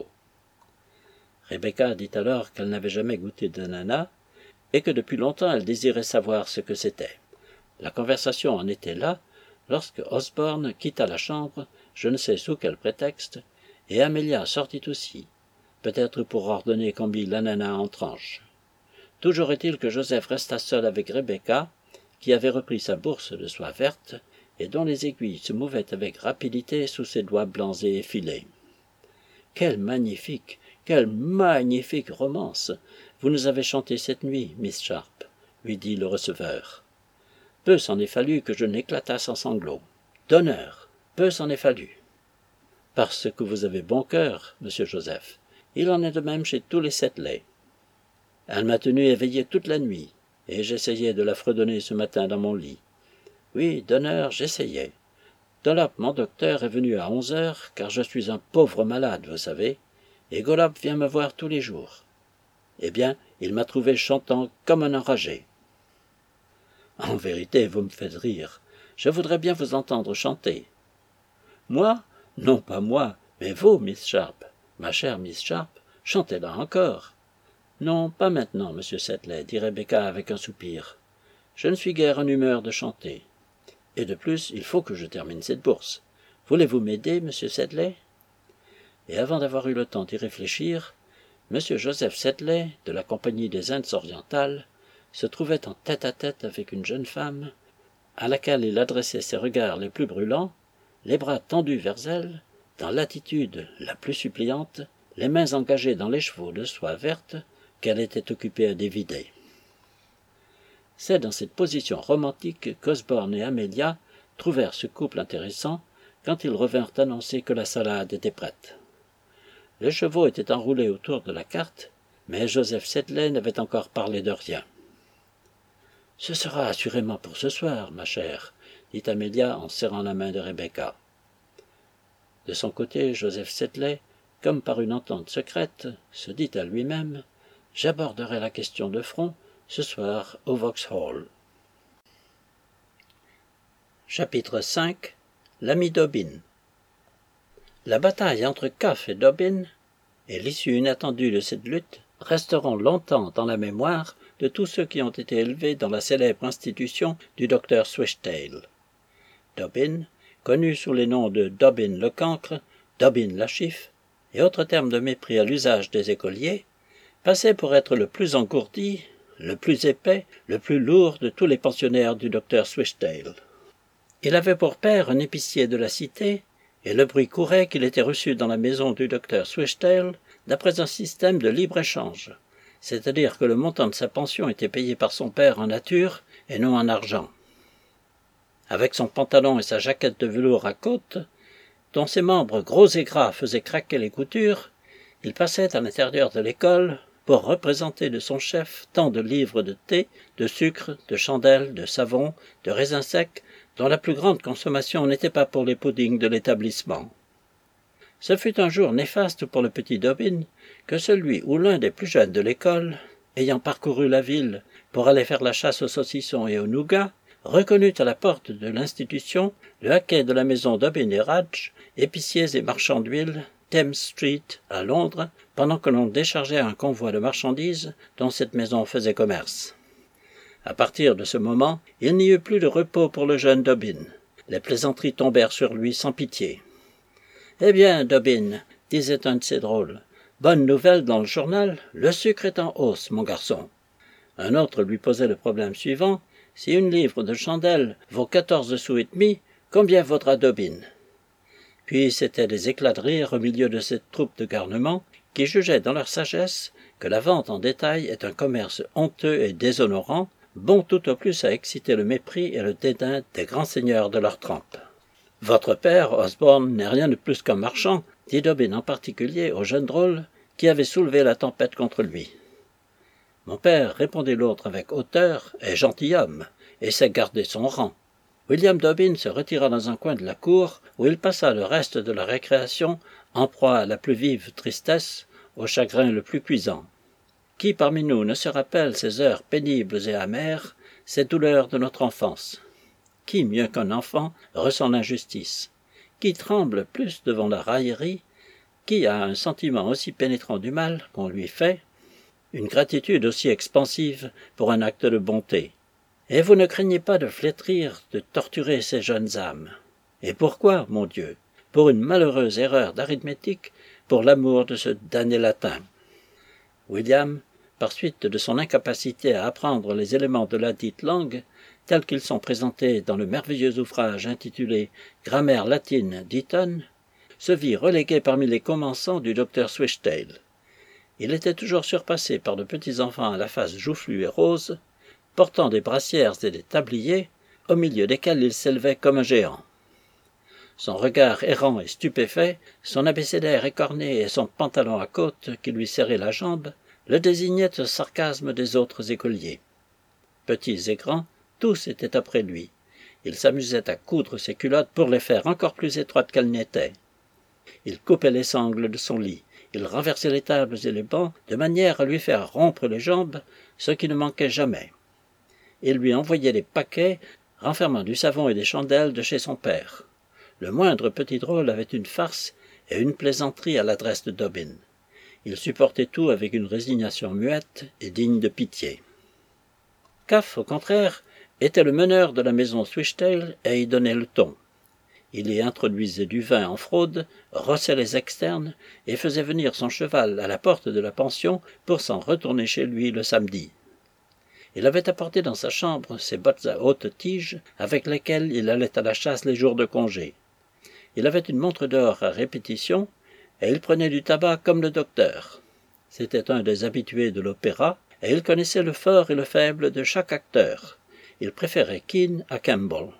Rebecca dit alors qu'elle n'avait jamais goûté d'ananas et que depuis longtemps elle désirait savoir ce que c'était. La conversation en était là lorsque Osborne quitta la chambre, je ne sais sous quel prétexte, et Amelia sortit aussi, peut-être pour ordonner qu'on mit l'ananas en tranches. Toujours est-il que Joseph resta seul avec Rebecca, qui avait repris sa bourse de soie verte et dont les aiguilles se mouvaient avec rapidité sous ses doigts blancs et effilés. « Quelle magnifique romance vous nous avez chantée cette nuit, Miss Sharp, » lui dit le receveur. « Peu s'en est fallu que je n'éclatasse en sanglots. D'honneur, peu s'en est fallu. »« Parce que vous avez bon cœur, monsieur Joseph. Il en est de même chez tous les Sedley. Elle m'a tenu éveillé toute la nuit, et j'essayais de la fredonner ce matin dans mon lit. Oui, d'honneur, j'essayais. Dolop, mon docteur, est venu à 11 heures, car je suis un pauvre malade, vous savez, et Golop vient me voir tous les jours. Eh bien, il m'a trouvé chantant comme un enragé. En vérité, vous me faites rire. Je voudrais bien vous entendre chanter. Moi? Non, pas moi, mais vous, Miss Sharp. Ma chère Miss Sharp, chantez-la encore. Non, pas maintenant, monsieur Sedley, dit Rebecca avec un soupir. Je ne suis guère en humeur de chanter. Et de plus, il faut que je termine cette bourse. Voulez-vous m'aider, monsieur Sedley? Et avant d'avoir eu le temps d'y réfléchir, monsieur Joseph Sedley, de la Compagnie des Indes orientales, se trouvait en tête-à-tête avec une jeune femme, à laquelle il adressait ses regards les plus brûlants, les bras tendus vers elle, dans l'attitude la plus suppliante, les mains engagées dans l'écheveau de soie verte qu'elle était occupée à dévider. C'est dans cette position romantique qu'Osborne et Amelia trouvèrent ce couple intéressant quand ils revinrent annoncer que la salade était prête. Les chevaux étaient enroulés autour de la carte, mais Joseph Sedley n'avait encore parlé de rien. « Ce sera assurément pour ce soir, ma chère, » dit Amelia en serrant la main de Rebecca. De son côté, Joseph Sedley, comme par une entente secrète, se dit à lui-même « J'aborderai la question de front ce soir au Vauxhall. » Chapitre 5 L'ami Dobbin. La bataille entre Cuff et Dobbin, et l'issue inattendue de cette lutte, resteront longtemps dans la mémoire de tous ceux qui ont été élevés dans la célèbre institution du docteur Swishtail. Dobbin, connu sous les noms de Dobbin le cancre, Dobbin la chiffe, et autres termes de mépris à l'usage des écoliers, passait pour être le plus engourdi, le plus épais, le plus lourd de tous les pensionnaires du docteur Swishtail. Il avait pour père un épicier de la cité, et le bruit courait qu'il était reçu dans la maison du docteur Swishtail d'après un système de libre-échange, c'est-à-dire que le montant de sa pension était payé par son père en nature et non en argent. Avec son pantalon et sa jaquette de velours à côtes, dont ses membres gros et gras faisaient craquer les coutures, il passait à l'intérieur de l'école pour représenter de son chef tant de livres de thé, de sucre, de chandelles, de savon, de raisins secs, dont la plus grande consommation n'était pas pour les puddings de l'établissement. Ce fut un jour néfaste pour le petit Dobbin que celui ou l'un des plus jeunes de l'école, ayant parcouru la ville pour aller faire la chasse aux saucissons et aux nougats, reconnut à la porte de l'institution le haquet de la maison Dobbin et Raj, épiciers et marchands d'huile, Thames Street, à Londres, pendant que l'on déchargeait un convoi de marchandises dont cette maison faisait commerce. À partir de ce moment, il n'y eut plus de repos pour le jeune Dobbin. Les plaisanteries tombèrent sur lui sans pitié. « Eh bien, Dobbin, disait un de ses drôles, bonne nouvelle dans le journal, le sucre est en hausse, mon garçon. » Un autre lui posait le problème suivant, « Si une livre de chandelle vaut 14 sous et demi, combien vaudra Dobbin ?» Puis c'étaient des éclats de rire au milieu de cette troupe de garnements qui jugeaient dans leur sagesse que la vente en détail est un commerce honteux et déshonorant, bon tout au plus à exciter le mépris et le dédain des grands seigneurs de leur trempe. « Votre père, Osborne, n'est rien de plus qu'un marchand, » dit Dobbin en particulier au jeune drôle qui avait soulevé la tempête contre lui. « Mon père, répondit l'autre avec hauteur, est gentilhomme, et sait garder son rang. » William Dobbin se retira dans un coin de la cour, où il passa le reste de la récréation en proie à la plus vive tristesse, au chagrin le plus cuisant. Qui parmi nous ne se rappelle ces heures pénibles et amères, ces douleurs de notre enfance? Qui, mieux qu'un enfant, ressent l'injustice? Qui tremble plus devant la raillerie? Qui a un sentiment aussi pénétrant du mal qu'on lui fait? Une gratitude aussi expansive pour un acte de bonté? Et vous ne craignez pas de flétrir, de torturer ces jeunes âmes? Et pourquoi, mon Dieu? Pour une malheureuse erreur d'arithmétique, pour l'amour de ce damné latin. William, par suite de son incapacité à apprendre les éléments de la dite langue, tels qu'ils sont présentés dans le merveilleux ouvrage intitulé « Grammaire latine d'Eton », se vit relégué parmi les commensants du docteur Swishtail. Il était toujours surpassé par de petits enfants à la face joufflue et rose, portant des brassières et des tabliers, au milieu desquels il s'élevait comme un géant. Son regard errant et stupéfait, son abécédaire écorné et son pantalon à côtes qui lui serrait la jambe, le désignaient au sarcasme des autres écoliers. Petits et grands, tous étaient après lui. Il s'amusait à coudre ses culottes pour les faire encore plus étroites qu'elles n'étaient. Il coupait les sangles de son lit, il renversait les tables et les bancs de manière à lui faire rompre les jambes, ce qui ne manquait jamais. Il lui envoyait des paquets renfermant du savon et des chandelles de chez son père. Le moindre petit drôle avait une farce et une plaisanterie à l'adresse de Dobbin. Il supportait tout avec une résignation muette et digne de pitié. Caff, au contraire, était le meneur de la maison Swishtail et y donnait le ton. Il y introduisait du vin en fraude, rossait les externes et faisait venir son cheval à la porte de la pension pour s'en retourner chez lui le samedi. Il avait apporté dans sa chambre ses bottes à haute tige avec lesquelles il allait à la chasse les jours de congé. Il avait une montre d'or à répétition et il prenait du tabac comme le docteur. C'était un des habitués de l'opéra et il connaissait le fort et le faible de chaque acteur. Il préférait Kean à Campbell.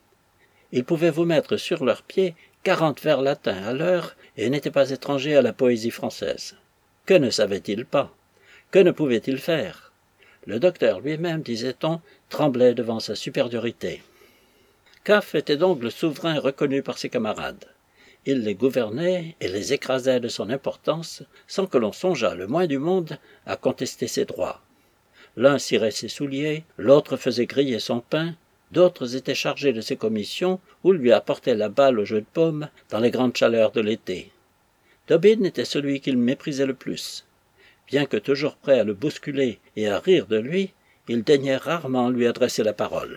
Il pouvait vous mettre sur leurs pieds 40 vers latins à l'heure et n'était pas étranger à la poésie française. Que ne savait-il pas? Que ne pouvait-il faire? Le docteur lui-même, disait-on, tremblait devant sa supériorité. Caff était donc le souverain reconnu par ses camarades. Il les gouvernait et les écrasait de son importance, sans que l'on songeât le moins du monde à contester ses droits. L'un cirait ses souliers, l'autre faisait griller son pain, d'autres étaient chargés de ses commissions ou lui apportaient la balle au jeu de paume dans les grandes chaleurs de l'été. Dobbin était celui qu'il méprisait le plus. Bien que toujours prêt à le bousculer et à rire de lui, il daignait rarement lui adresser la parole.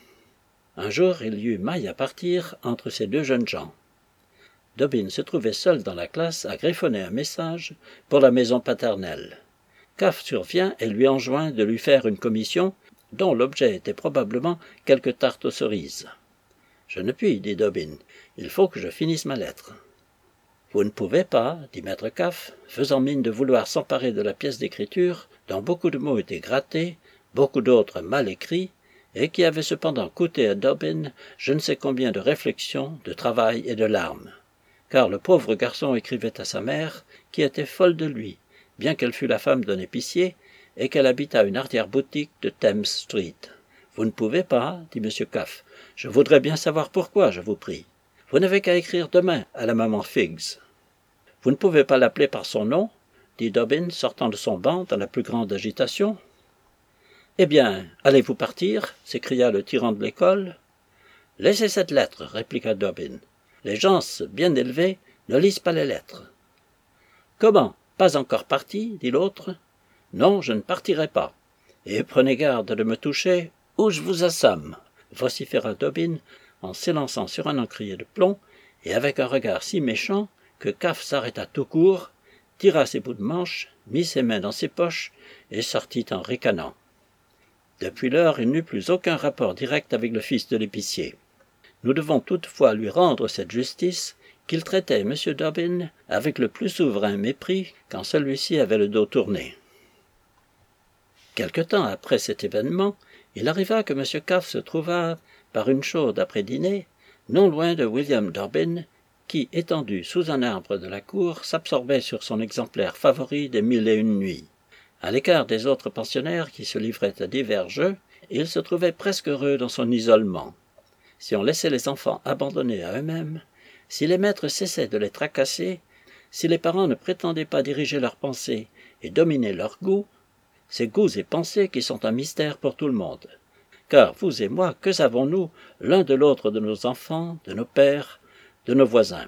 Un jour, il y eut maille à partir entre ces deux jeunes gens. Dobbin se trouvait seul dans la classe à griffonner un message pour la maison paternelle. Caff survient et lui enjoint de lui faire une commission dont l'objet était probablement quelques tartes aux cerises. « Je ne puis, dit Dobbin, il faut que je finisse ma lettre. » Vous ne pouvez pas, dit maître Caffe, faisant mine de vouloir s'emparer de la pièce d'écriture, dont beaucoup de mots étaient grattés, beaucoup d'autres mal écrits, et qui avait cependant coûté à Dobbin je ne sais combien de réflexions, de travail et de larmes. Car le pauvre garçon écrivait à sa mère, qui était folle de lui, bien qu'elle fût la femme d'un épicier, et qu'elle habitât une arrière-boutique de Thames Street. « Vous ne pouvez pas, dit M. Caffe. Je voudrais bien savoir pourquoi, je vous prie. Vous n'avez qu'à écrire demain à la maman Figgs. »« Vous ne pouvez pas l'appeler par son nom ?» dit Dobbin, sortant de son banc dans la plus grande agitation. « Eh bien, allez-vous partir » s'écria le tyran de l'école. « Laissez cette lettre, répliqua Dobbin. Les gens bien élevés ne lisent pas les lettres. »« Comment, pas encore parti » dit l'autre. « Non, je ne partirai pas. Et prenez garde de me toucher, ou je vous assomme, vociféra Dobbin en s'élançant sur un encrier de plomb, et avec un regard si méchant que Caffe s'arrêta tout court, tira ses bouts de manche, mit ses mains dans ses poches et sortit en ricanant. Depuis lors, il n'eut plus aucun rapport direct avec le fils de l'épicier. Nous devons toutefois lui rendre cette justice qu'il traitait M. Dobbin avec le plus souverain mépris quand celui-ci avait le dos tourné. Quelque temps après cet événement, il arriva que M. Caffe se trouva, par une chaude après-dîner, non loin de William Dobbin, qui, étendu sous un arbre de la cour, s'absorbait sur son exemplaire favori des 1001 nuits. À l'écart des autres pensionnaires qui se livraient à divers jeux, il se trouvait presque heureux dans son isolement. Si on laissait les enfants abandonnés à eux-mêmes, si les maîtres cessaient de les tracasser, si les parents ne prétendaient pas diriger leurs pensées et dominer leurs goûts, ces goûts et pensées qui sont un mystère pour tout le monde. Car vous et moi, que savons-nous l'un de l'autre de nos enfants, de nos pères, de nos voisins?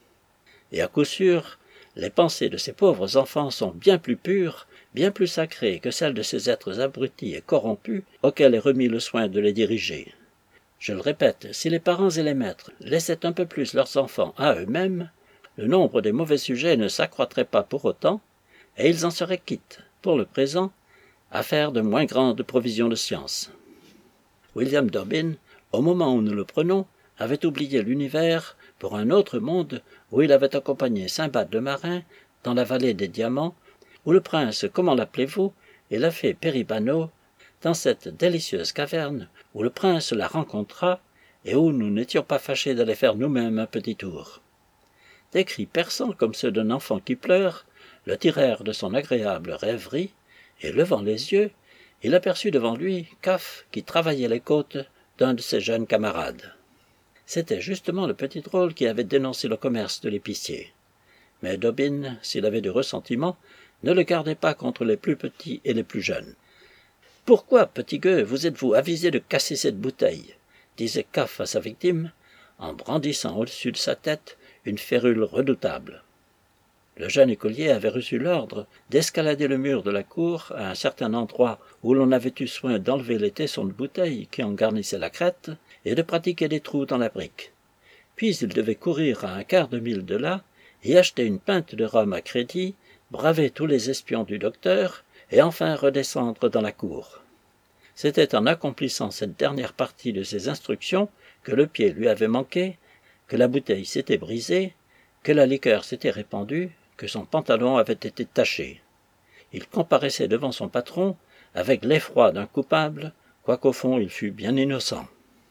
Et à coup sûr, les pensées de ces pauvres enfants sont bien plus pures, bien plus sacrées que celles de ces êtres abrutis et corrompus auxquels est remis le soin de les diriger. Je le répète, si les parents et les maîtres laissaient un peu plus leurs enfants à eux-mêmes, le nombre des mauvais sujets ne s'accroîtrait pas pour autant, et ils en seraient quittes, pour le présent, à faire de moins grandes provisions de science. William Dobbin, au moment où nous le prenons, avait oublié l'univers pour un autre monde où il avait accompagné Simbad le marin dans la vallée des diamants, où le prince, comment l'appelez-vous, et la fée Péribano, dans cette délicieuse caverne où le prince la rencontra et où nous n'étions pas fâchés d'aller faire nous-mêmes un petit tour. Des cris perçants comme ceux d'un enfant qui pleure le tirèrent de son agréable rêverie, et levant les yeux, il aperçut devant lui Caffe qui travaillait les côtes d'un de ses jeunes camarades. C'était justement le petit drôle qui avait dénoncé le commerce de l'épicier. Mais Dobbin, s'il avait du ressentiment, ne le gardait pas contre les plus petits et les plus jeunes. « Pourquoi, petit gueux, vous êtes-vous avisé de casser cette bouteille ?» disait Caffe à sa victime, en brandissant au-dessus de sa tête une férule redoutable. Le jeune écolier avait reçu l'ordre d'escalader le mur de la cour à un certain endroit où l'on avait eu soin d'enlever les tessons de bouteilles qui en garnissaient la crête et de pratiquer des trous dans la brique. Puis il devait courir à un quart de mille de là et acheter une pinte de rhum à crédit, braver tous les espions du docteur et enfin redescendre dans la cour. C'était en accomplissant cette dernière partie de ses instructions que le pied lui avait manqué, que la bouteille s'était brisée, que la liqueur s'était répandue, que son pantalon avait été taché. Il comparaissait devant son patron avec l'effroi d'un coupable, quoiqu'au fond il fût bien innocent.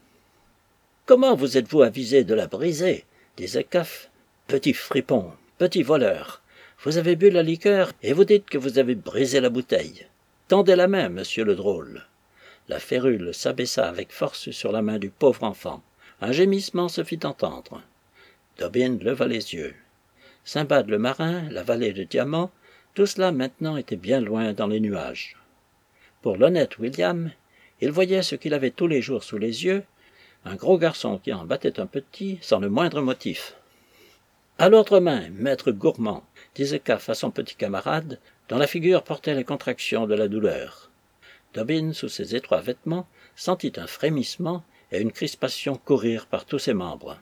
« Comment vous êtes-vous avisé de la briser » disait Caffe. « Petit fripon, petit voleur, vous avez bu la liqueur et vous dites que vous avez brisé la bouteille. Tendez la main, monsieur le drôle. » La férule s'abaissa avec force sur la main du pauvre enfant. Un gémissement se fit entendre. Dobbin leva les yeux. Simbad le marin, la vallée de diamants, tout cela maintenant était bien loin dans les nuages. Pour l'honnête William, il voyait ce qu'il avait tous les jours sous les yeux, un gros garçon qui en battait un petit sans le moindre motif. « À l'autre main, maître gourmand » disait Caffe à son petit camarade, dont la figure portait les contractions de la douleur. Dobbin, sous ses étroits vêtements, sentit un frémissement et une crispation courir par tous ses membres.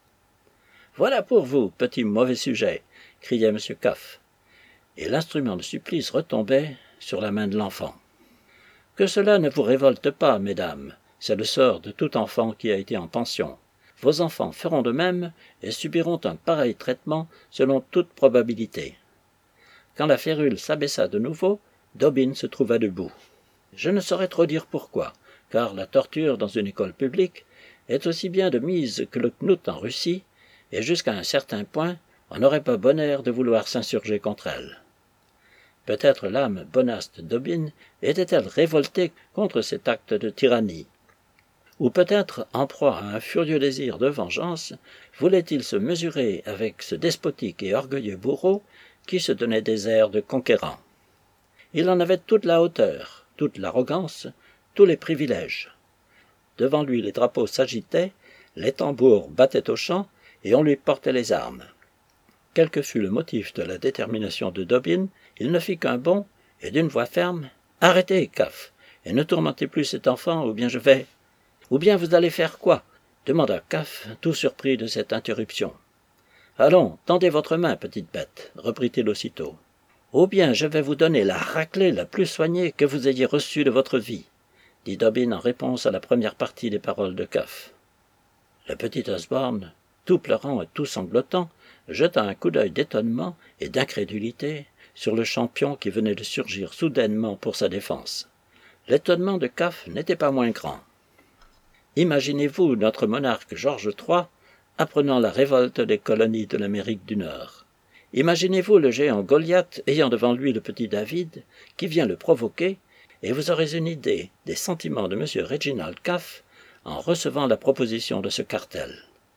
« Voilà pour vous, petit mauvais sujet » criait M. Caffe, et l'instrument de supplice retombait sur la main de l'enfant. « Que cela ne vous révolte pas, mesdames, c'est le sort de tout enfant qui a été en pension. vos enfants feront de même et subiront un pareil traitement selon toute probabilité. » Quand la férule s'abaissa de nouveau, Dobbin se trouva debout. Je ne saurais trop dire pourquoi, car la torture dans une école publique est aussi bien de mise que le knout en Russie, et jusqu'à un certain point, on n'aurait pas bon air de vouloir s'insurger contre elle. Peut-être l'âme bonasse de Dobbin était-elle révoltée contre cet acte de tyrannie. Ou peut-être, en proie à un furieux désir de vengeance, voulait-il se mesurer avec ce despotique et orgueilleux bourreau qui se donnait des airs de conquérant. Il en avait toute la hauteur, toute l'arrogance, tous les privilèges. Devant lui les drapeaux s'agitaient, les tambours battaient au champ, et on lui portait les armes. Quel que fût le motif de la détermination de Dobbin, il ne fit qu'un bond, et d'une voix ferme, « Arrêtez, Kaff, et ne tourmentez plus cet enfant, ou bien je vais... »« Ou bien vous allez faire quoi ?» demanda Kaff, tout surpris de cette interruption. « Allons, tendez votre main, petite bête, reprit-il aussitôt. « Ou bien je vais vous donner la raclée la plus soignée que vous ayez reçue de votre vie, » dit Dobbin en réponse à la première partie des paroles de Kaff. Le petit Osborne, tout pleurant et tout sanglotant, jeta un coup d'œil d'étonnement et d'incrédulité sur le champion qui venait de surgir soudainement pour sa défense. L'étonnement de Kaff n'était pas moins grand. Imaginez-vous notre monarque George III apprenant la révolte des colonies de l'Amérique du Nord. Imaginez-vous le géant Goliath ayant devant lui le petit David qui vient le provoquer, et vous aurez une idée des sentiments de M. Reginald Kaff en recevant la proposition de ce cartel.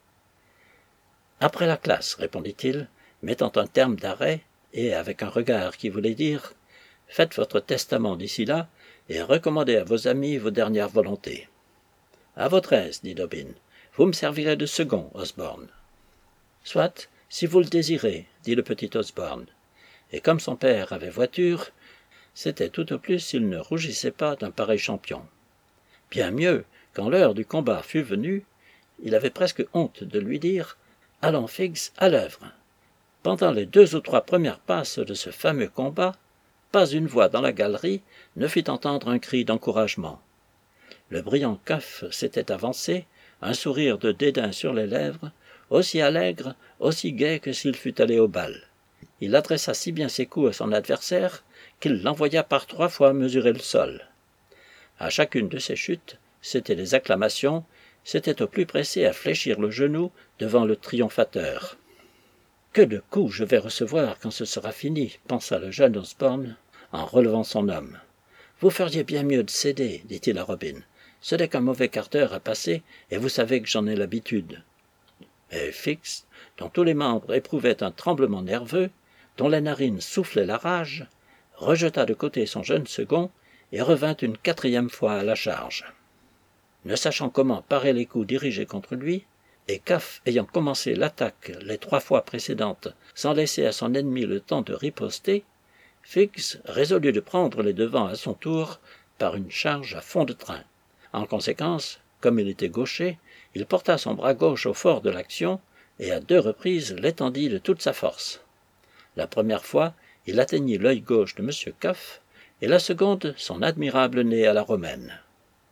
« Après la classe, répondit-il, mettant un terme d'arrêt, et avec un regard qui voulait dire « Faites votre testament d'ici là, et recommandez à vos amis vos dernières volontés. »« À votre aise, dit Dobbin, vous me servirez de second, Osborne. »« Soit, si vous le désirez, dit le petit Osborne, et comme son père avait voiture, c'était tout au plus s'il ne rougissait pas d'un pareil champion. Bien mieux, quand l'heure du combat fut venue, il avait presque honte de lui dire « Allons, Fix, à l'œuvre !» Pendant les 2 ou 3 premières passes de ce fameux combat, pas une voix dans la galerie ne fit entendre un cri d'encouragement. Le brillant Kaff s'était avancé, un sourire de dédain sur les lèvres, aussi allègre, aussi gai que s'il fût allé au bal. Il adressa si bien ses coups à son adversaire qu'il l'envoya par 3 fois mesurer le sol. À chacune de ces chutes, c'étaient des acclamations, c'était au plus pressé à fléchir le genou devant le triomphateur. « Que de coups je vais recevoir quand ce sera fini, » pensa le jeune Osborne en relevant son homme. « Vous feriez bien mieux de céder, dit-il à Robin. Ce n'est qu'un mauvais quart d'heure à passer, et vous savez que j'en ai l'habitude. » Et Fix, dont tous les membres éprouvaient un tremblement nerveux, dont les narines soufflaient la rage, rejeta de côté son jeune second et revint une 4e fois à la charge. Ne sachant comment parer les coups dirigés contre lui, et Kaff ayant commencé l'attaque les 3 fois précédentes sans laisser à son ennemi le temps de riposter, Fix résolut de prendre les devants à son tour par une charge à fond de train. En conséquence, comme il était gaucher, il porta son bras gauche au fort de l'action et à 2 reprises l'étendit de toute sa force. La première fois, il atteignit l'œil gauche de M. Kaff, et la seconde son admirable nez à la romaine.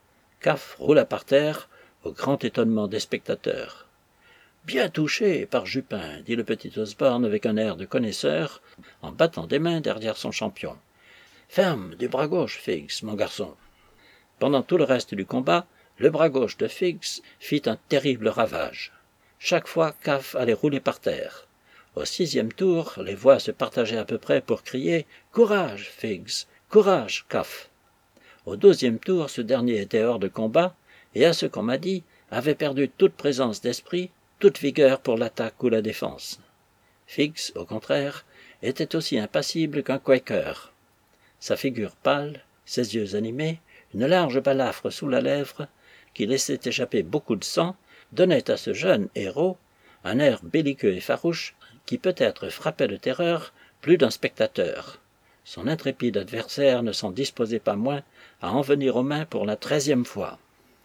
Kaff roula par terre, au grand étonnement des spectateurs. « Bien touché, par Jupin, » dit le petit Osborne avec un air de connaisseur, en battant des mains derrière son champion. « Ferme, du bras gauche, Fix, mon garçon. » Pendant tout le reste du combat, le bras gauche de Fix fit un terrible ravage. Chaque fois, Kaff allait rouler par terre. Au 6e tour, les voix se partageaient à peu près pour crier « Courage, Fix! Courage, Kaff !» Au 2e tour, ce dernier était hors de combat, et à ce qu'on m'a dit, avait perdu toute présence d'esprit, toute vigueur pour l'attaque ou la défense. Fix, au contraire, était aussi impassible qu'un Quaker. Sa figure pâle, ses yeux animés, une large balafre sous la lèvre, qui laissait échapper beaucoup de sang, donnait à ce jeune héros un air belliqueux et farouche qui peut-être frappait de terreur plus d'un spectateur. Son intrépide adversaire ne s'en disposait pas moins à en venir aux mains pour la 13e fois.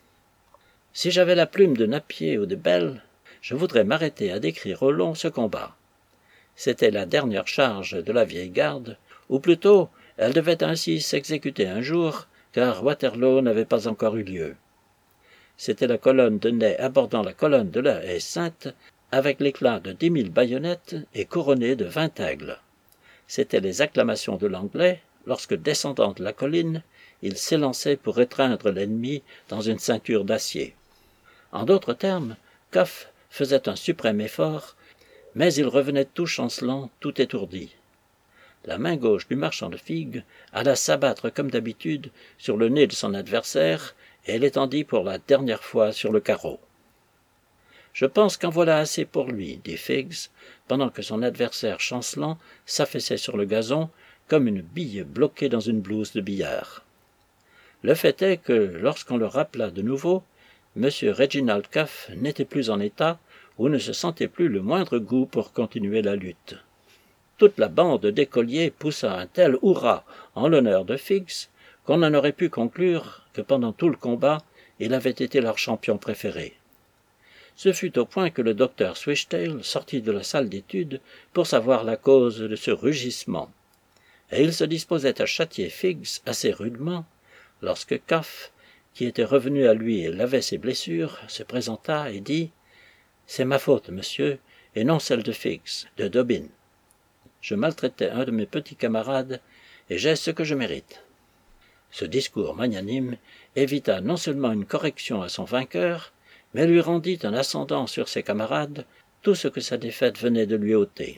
Si j'avais la plume de Napier ou de Bell, je voudrais m'arrêter à décrire au long ce combat. C'était la dernière charge de la vieille garde, ou plutôt, elle devait ainsi s'exécuter un jour, car Waterloo n'avait pas encore eu lieu. c'était la colonne de Ney abordant la colonne de la haie Sainte, avec l'éclat de 10 000 baïonnettes et couronnée de 20 aigles. C'étaient les acclamations de l'Anglais, lorsque, descendant de la colline, il s'élançait pour étreindre l'ennemi dans une ceinture d'acier. En d'autres termes, Cuff faisait un suprême effort, mais il revenait tout chancelant, tout étourdi. La main gauche du marchand de figues alla s'abattre comme d'habitude sur le nez de son adversaire et l'étendit pour la dernière fois sur le carreau. « Je pense qu'en voilà assez pour lui, » dit Figgs, pendant que son adversaire chancelant s'affaissait sur le gazon comme une bille bloquée dans une blouse de billard. Le fait est que, lorsqu'on le rappela de nouveau, M. Reginald Cuff n'était plus en état ou ne se sentait plus le moindre goût pour continuer la lutte. Toute la bande d'écoliers poussa un tel hurrah en l'honneur de Figgs qu'on en aurait pu conclure que pendant tout le combat, il avait été leur champion préféré. Ce fut au point que le docteur Swishtail sortit de la salle d'études pour savoir la cause de ce rugissement, et il se disposait à châtier Figgs assez rudement, lorsque Cuff, qui était revenu à lui et lavait ses blessures, se présenta et dit « C'est ma faute, monsieur, et non celle de Figgs, de Dobbin. Je maltraitais un de mes petits camarades, et j'ai ce que je mérite. » Ce discours magnanime évita non seulement une correction à son vainqueur, mais lui rendit un ascendant sur ses camarades, tout ce que sa défaite venait de lui ôter.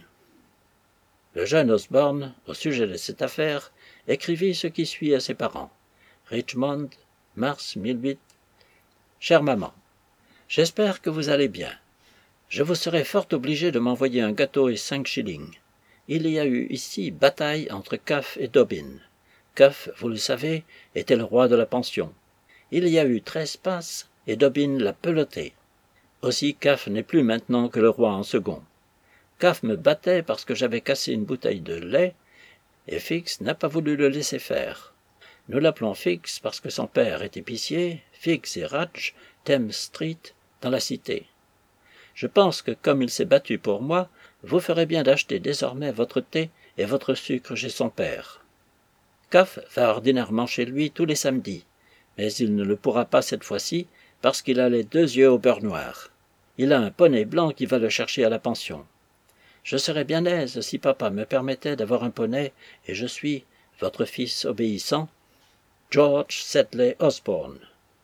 Le jeune Osborne, au sujet de cette affaire, écrivit ce qui suit à ses parents. Richmond, mars 1008. Chère maman, j'espère que vous allez bien. Je vous serai fort obligé de m'envoyer un gâteau et 5 shillings. Il y a eu ici bataille entre Cuff et Dobbin. Cuff, vous le savez, était le roi de la pension. Il y a eu 13 passes, et Dobbin l'a peloté. Aussi Cuff n'est plus maintenant que le roi en second. Cuff me battait parce que j'avais cassé une bouteille de lait, et Fix n'a pas voulu le laisser faire. Nous l'appelons Fix parce que son père est épicier, Fix et Ratch, Thames Street, dans la cité. Je pense que comme il s'est battu pour moi, vous ferez bien d'acheter désormais votre thé et votre sucre chez son père. Cuff va ordinairement chez lui tous les samedis, mais il ne le pourra pas cette fois-ci parce qu'il a les 2 yeux au beurre noir. Il a un poney blanc qui va le chercher à la pension. Je serais bien aise si papa me permettait d'avoir un poney, et je suis, votre fils obéissant, George Sedley Osborne.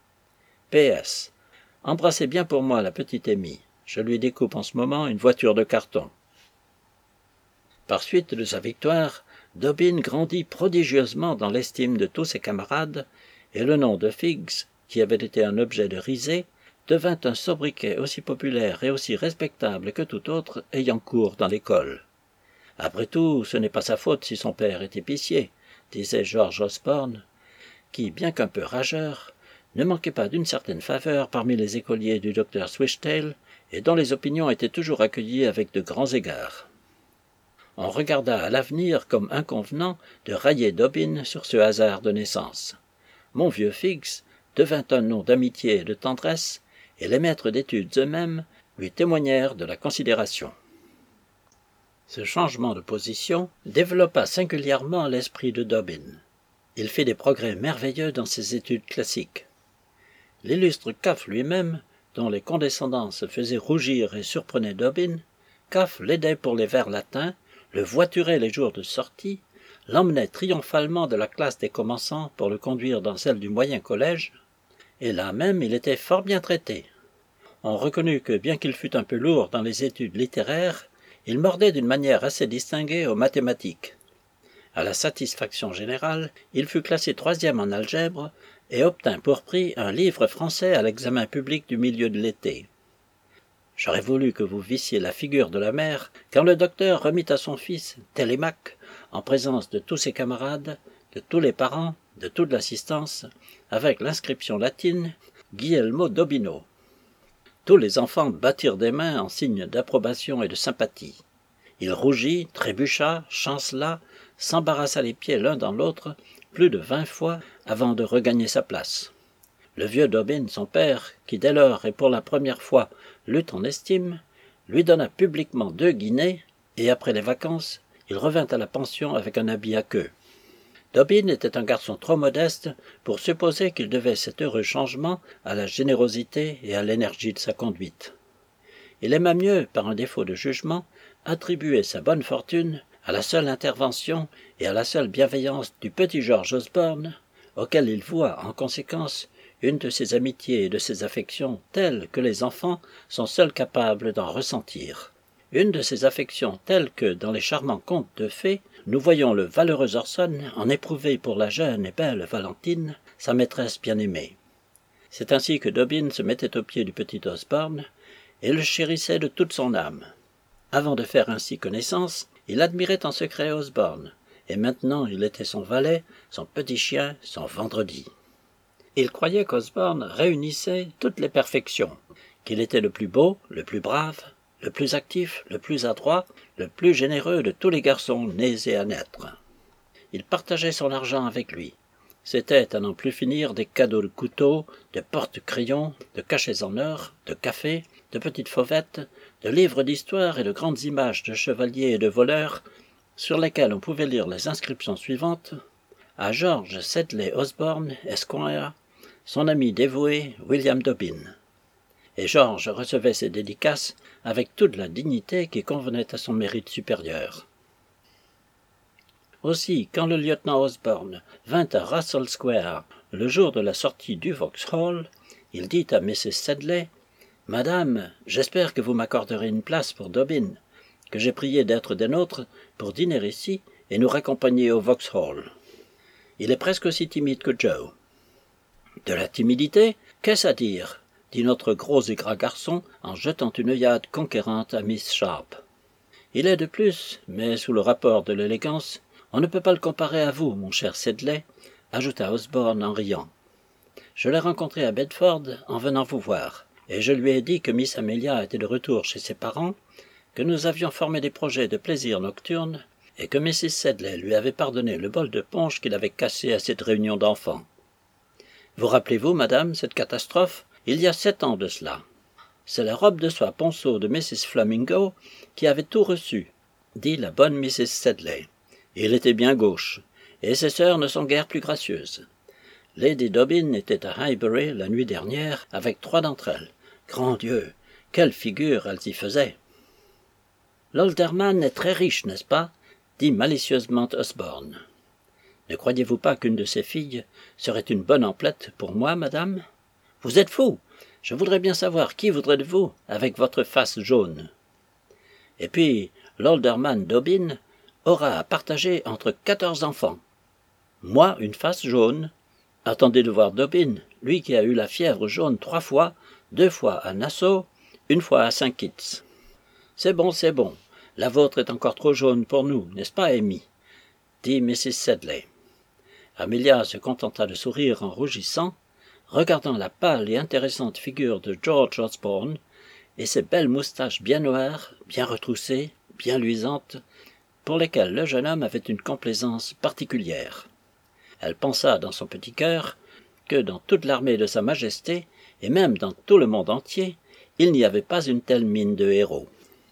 P.S. Embrassez bien pour moi la petite Amy. Je lui découpe en ce moment une voiture de carton. Par suite de sa victoire, Dobbin grandit prodigieusement dans l'estime de tous ses camarades, et le nom de Figgs, qui avait été un objet de risée, devint un sobriquet aussi populaire et aussi respectable que tout autre ayant cours dans l'école. Après tout, ce n'est pas sa faute si son père est épicier, disait George Osborne, qui, bien qu'un peu rageur, ne manquait pas d'une certaine faveur parmi les écoliers du docteur Swishtail, et dont les opinions étaient toujours accueillies avec de grands égards. On regarda à l'avenir comme inconvenant de railler Dobbin sur ce hasard de naissance. Mon vieux Figgs devint un nom d'amitié et de tendresse, et les maîtres d'études eux-mêmes lui témoignèrent de la considération. Ce changement de position développa singulièrement l'esprit de Dobbin. Il fit des progrès merveilleux dans ses études classiques. L'illustre Cuff lui-même, dont les condescendances faisaient rougir et surprenaient Dobbin, Cuff l'aidait pour les vers latins, le voiturait les jours de sortie, l'emmenait triomphalement de la classe des commençants pour le conduire dans celle du moyen collège, et là même il était fort bien traité. On reconnut que, bien qu'il fût un peu lourd dans les études littéraires, il mordait d'une manière assez distinguée aux mathématiques. À la satisfaction générale, il fut classé 3e en algèbre et obtint pour prix un livre français à l'examen public du milieu de l'été. J'aurais voulu que vous vissiez la figure de la mère quand le docteur remit à son fils, Télémaque, en présence de tous ses camarades, de tous les parents, de toute l'assistance, avec l'inscription latine « Guglielmo Dobino ». Tous les enfants battirent des mains en signe d'approbation et de sympathie. Il rougit, trébucha, chancela, s'embarrassa les pieds l'un dans l'autre plus de 20 fois avant de regagner sa place. Le vieux Dobbin, son père, qui dès lors et pour la première fois l'eut en estime, lui donna publiquement 2 guinées, et après les vacances, il revint à la pension avec un habit à queue. Dobbin était un garçon trop modeste pour supposer qu'il devait cet heureux changement à la générosité et à l'énergie de sa conduite. Il aima mieux, par un défaut de jugement, attribuer sa bonne fortune à la seule intervention et à la seule bienveillance du petit George Osborne, auquel il voua, en conséquence, une de ses amitiés et de ses affections telles que les enfants sont seuls capables d'en ressentir. Une de ces affections telles que, dans les charmants contes de fées, nous voyons le valeureux Orson en éprouver pour la jeune et belle Valentine, sa maîtresse bien-aimée. C'est ainsi que Dobbin se mettait aux pieds du petit Osborne et le chérissait de toute son âme. Avant de faire ainsi connaissance, il admirait en secret Osborne, et maintenant il était son valet, son petit chien, son vendredi. Il croyait qu'Osborne réunissait toutes les perfections, qu'il était le plus beau, le plus brave, le plus actif, le plus adroit, le plus généreux de tous les garçons nés et à naître. Il partageait son argent avec lui. C'était, à n'en plus finir, des cadeaux de couteaux, de porte-crayons, de cachets en or, de café, de petites fauvettes, de livres d'histoire et de grandes images de chevaliers et de voleurs, sur lesquelles on pouvait lire les inscriptions suivantes: à George Sedley Osborne, Esquire, son ami dévoué William Dobbin. Et George recevait ces dédicaces avec toute la dignité qui convenait à son mérite supérieur. Aussi, quand le lieutenant Osborne vint à Russell Square le jour de la sortie du Vauxhall, il dit à Mrs. Sedley: « Madame, j'espère que vous m'accorderez une place pour Dobbin, que j'ai prié d'être des nôtres pour dîner ici et nous raccompagner au Vauxhall. Il est presque aussi timide que Joe. » « De la timidité? Qu'est-ce à dire ?» dit notre gros et gras garçon en jetant une œillade conquérante à Miss Sharp. « Il est de plus, mais sous le rapport de l'élégance, on ne peut pas le comparer à vous, mon cher Sedley, ajouta Osborne en riant. Je l'ai rencontré à Bedford en venant vous voir, et je lui ai dit que Miss Amelia était de retour chez ses parents, que nous avions formé des projets de plaisir nocturne, et que Mrs. Sedley lui avait pardonné le bol de punch qu'il avait cassé à cette réunion d'enfants. Vous rappelez-vous, madame, cette catastrophe? Il y a 7 ans de cela. C'est la robe de soie ponceau de Mrs. Flamingo qui avait tout reçu, dit la bonne Mrs. Sedley. Il était bien gauche, et ses sœurs ne sont guère plus gracieuses. Lady Dobbin était à Highbury la nuit dernière avec 3 d'entre elles. Grand Dieu, quelle figure elles y faisaient! L'Alderman est très riche, n'est-ce pas? Dit malicieusement Osborne. Ne croyez-vous pas qu'une de ces filles serait une bonne emplette pour moi, madame? Vous êtes fou! Je voudrais bien savoir qui voudrait de vous, avec votre face jaune. Et puis, l'Alderman Dobbin aura à partager entre 14 enfants. Moi, une face jaune. Attendez de voir Dobbin, lui qui a eu la fièvre jaune 3 fois, 2 fois à Nassau, 1 fois à Saint Kitts. C'est bon, la vôtre est encore trop jaune pour nous, n'est-ce pas, Amy? Dit Mrs. Sedley. Amelia se contenta de sourire en rougissant, regardant la pâle et intéressante figure de George Osborne et ses belles moustaches bien noires, bien retroussées, bien luisantes, pour lesquelles le jeune homme avait une complaisance particulière. Elle pensa dans son petit cœur que dans toute l'armée de Sa Majesté, et même dans tout le monde entier, il n'y avait pas une telle mine de héros.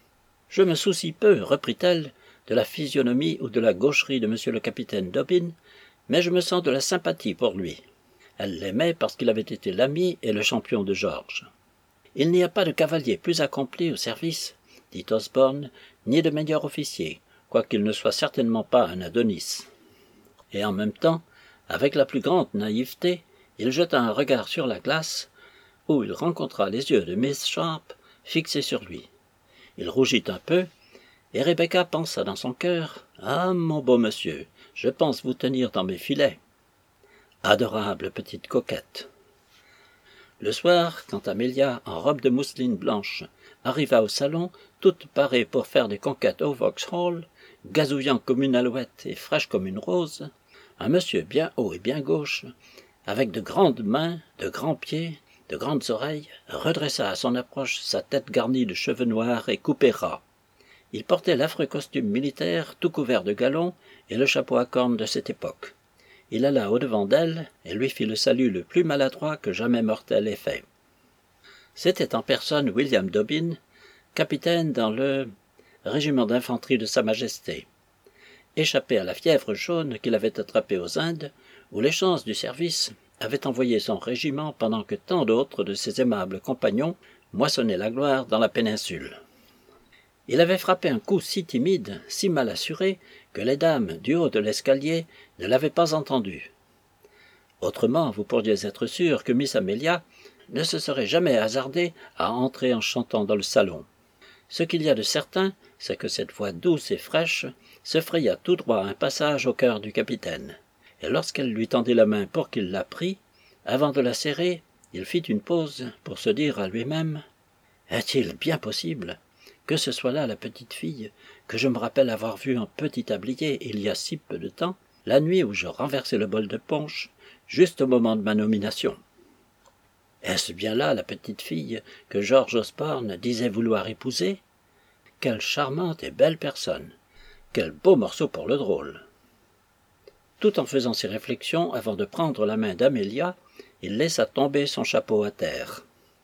« Je me soucie peu, reprit-elle, de la physionomie ou de la gaucherie de monsieur le capitaine Dobbin, mais je me sens de la sympathie pour lui. » Elle l'aimait parce qu'il avait été l'ami et le champion de George. « Il n'y a pas de cavalier plus accompli au service, dit Osborne, ni de meilleur officier, quoiqu'il ne soit certainement pas un Adonis. » Et en même temps, avec la plus grande naïveté, il jeta un regard sur la glace, où il rencontra les yeux de Miss Sharp fixés sur lui. Il rougit un peu, et Rebecca pensa dans son cœur: « Ah, mon beau monsieur, je pense vous tenir dans mes filets. » Adorable petite coquette. Le soir, quand Amelia, en robe de mousseline blanche, arriva au salon, toute parée pour faire des conquêtes au Vauxhall, gazouillant comme une alouette et fraîche comme une rose, un monsieur bien haut et bien gauche, avec de grandes mains, de grands pieds, de grandes oreilles, redressa à son approche sa tête garnie de cheveux noirs et coupés ras. Il portait l'affreux costume militaire tout couvert de galons et le chapeau à cornes de cette époque. Il alla au-devant d'elle et lui fit le salut le plus maladroit que jamais mortel ait fait. C'était en personne William Dobbin, capitaine dans le régiment d'infanterie de Sa Majesté, échappé à la fièvre jaune qu'il avait attrapée aux Indes, où les chances du service avaient envoyé son régiment pendant que tant d'autres de ses aimables compagnons moissonnaient la gloire dans la péninsule. Il avait frappé un coup si timide, si mal assuré, que les dames du haut de l'escalier ne l'avaient pas entendu. Autrement, vous pourriez être sûr que Miss Amelia ne se serait jamais hasardée à entrer en chantant dans le salon. Ce qu'il y a de certain, c'est que cette voix douce et fraîche se fraya tout droit un passage au cœur du capitaine, et lorsqu'elle lui tendit la main pour qu'il la prît, avant de la serrer, il fit une pause pour se dire à lui-même « Est-il bien possible que ce soit là la petite fille que je me rappelle avoir vue en petit tablier il y a si peu de temps, la nuit où je renversai le bol de punch, juste au moment de ma nomination. Est-ce bien là la petite fille que George Osborne disait vouloir épouser? Quelle charmante et belle personne! Quel beau morceau pour le drôle! » Tout en faisant ses réflexions avant de prendre la main d'Amelia, il laissa tomber son chapeau à terre.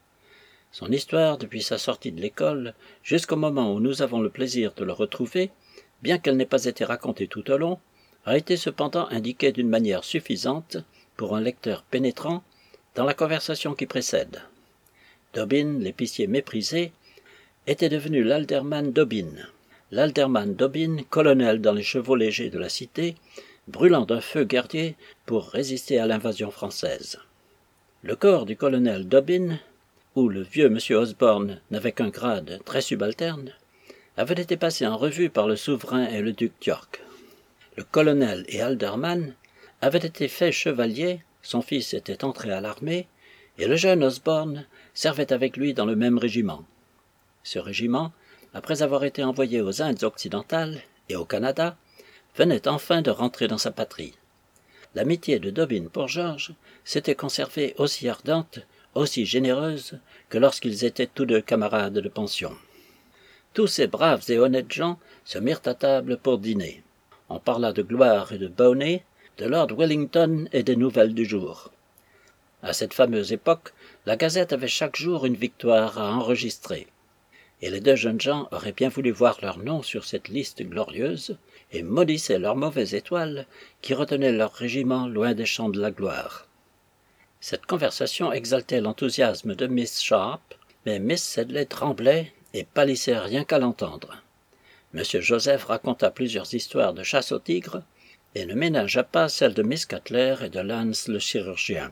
Son histoire depuis sa sortie de l'école, jusqu'au moment où nous avons le plaisir de le retrouver, bien qu'elle n'ait pas été racontée tout au long, a été cependant indiquée d'une manière suffisante pour un lecteur pénétrant dans la conversation qui précède. Dobbin, l'épicier méprisé, était devenu l'Alderman Dobbin. L'Alderman Dobbin, colonel dans les chevaux légers de la cité, brûlant d'un feu guerrier pour résister à l'invasion française. Le corps du colonel Dobbin, où le vieux M. Osborne n'avait qu'un grade très subalterne, avait été passé en revue par le souverain et le duc d'York. Le colonel et Alderman avaient été faits chevaliers, son fils était entré à l'armée, et le jeune Osborne servait avec lui dans le même régiment. Ce régiment, après avoir été envoyé aux Indes occidentales et au Canada, venait enfin de rentrer dans sa patrie. L'amitié de Dobbin pour George s'était conservée aussi ardente, aussi généreuse que lorsqu'ils étaient tous deux camarades de pension. Tous ces braves et honnêtes gens se mirent à table pour dîner. On parla de gloire et de Bowney, de Lord Wellington et des nouvelles du jour. À cette fameuse époque, la Gazette avait chaque jour une victoire à enregistrer, et les deux jeunes gens auraient bien voulu voir leur nom sur cette liste glorieuse, et maudissaient leurs mauvaises étoiles qui retenaient leur régiment loin des champs de la gloire. Cette conversation exaltait l'enthousiasme de Miss Sharp, mais Miss Sedley tremblait et pâlissait rien qu'à l'entendre. M. Joseph raconta plusieurs histoires de chasse au tigre et ne ménagea pas celle de Miss Cutler et de Lance le chirurgien.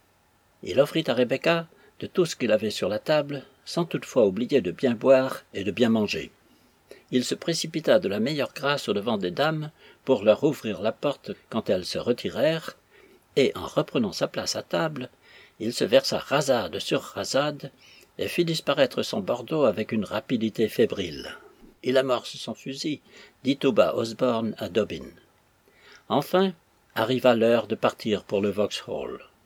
Il offrit à Rebecca de tout ce qu'il avait sur la table, sans toutefois oublier de bien boire et de bien manger. Il se précipita de la meilleure grâce au-devant des dames pour leur ouvrir la porte quand elles se retirèrent, et en reprenant sa place à table, il se versa rasade sur rasade et fit disparaître son Bordeaux avec une rapidité fébrile. Il amorce son fusil, dit tout bas Osborne à Dobbin. Enfin, arriva l'heure de partir pour le Vauxhall.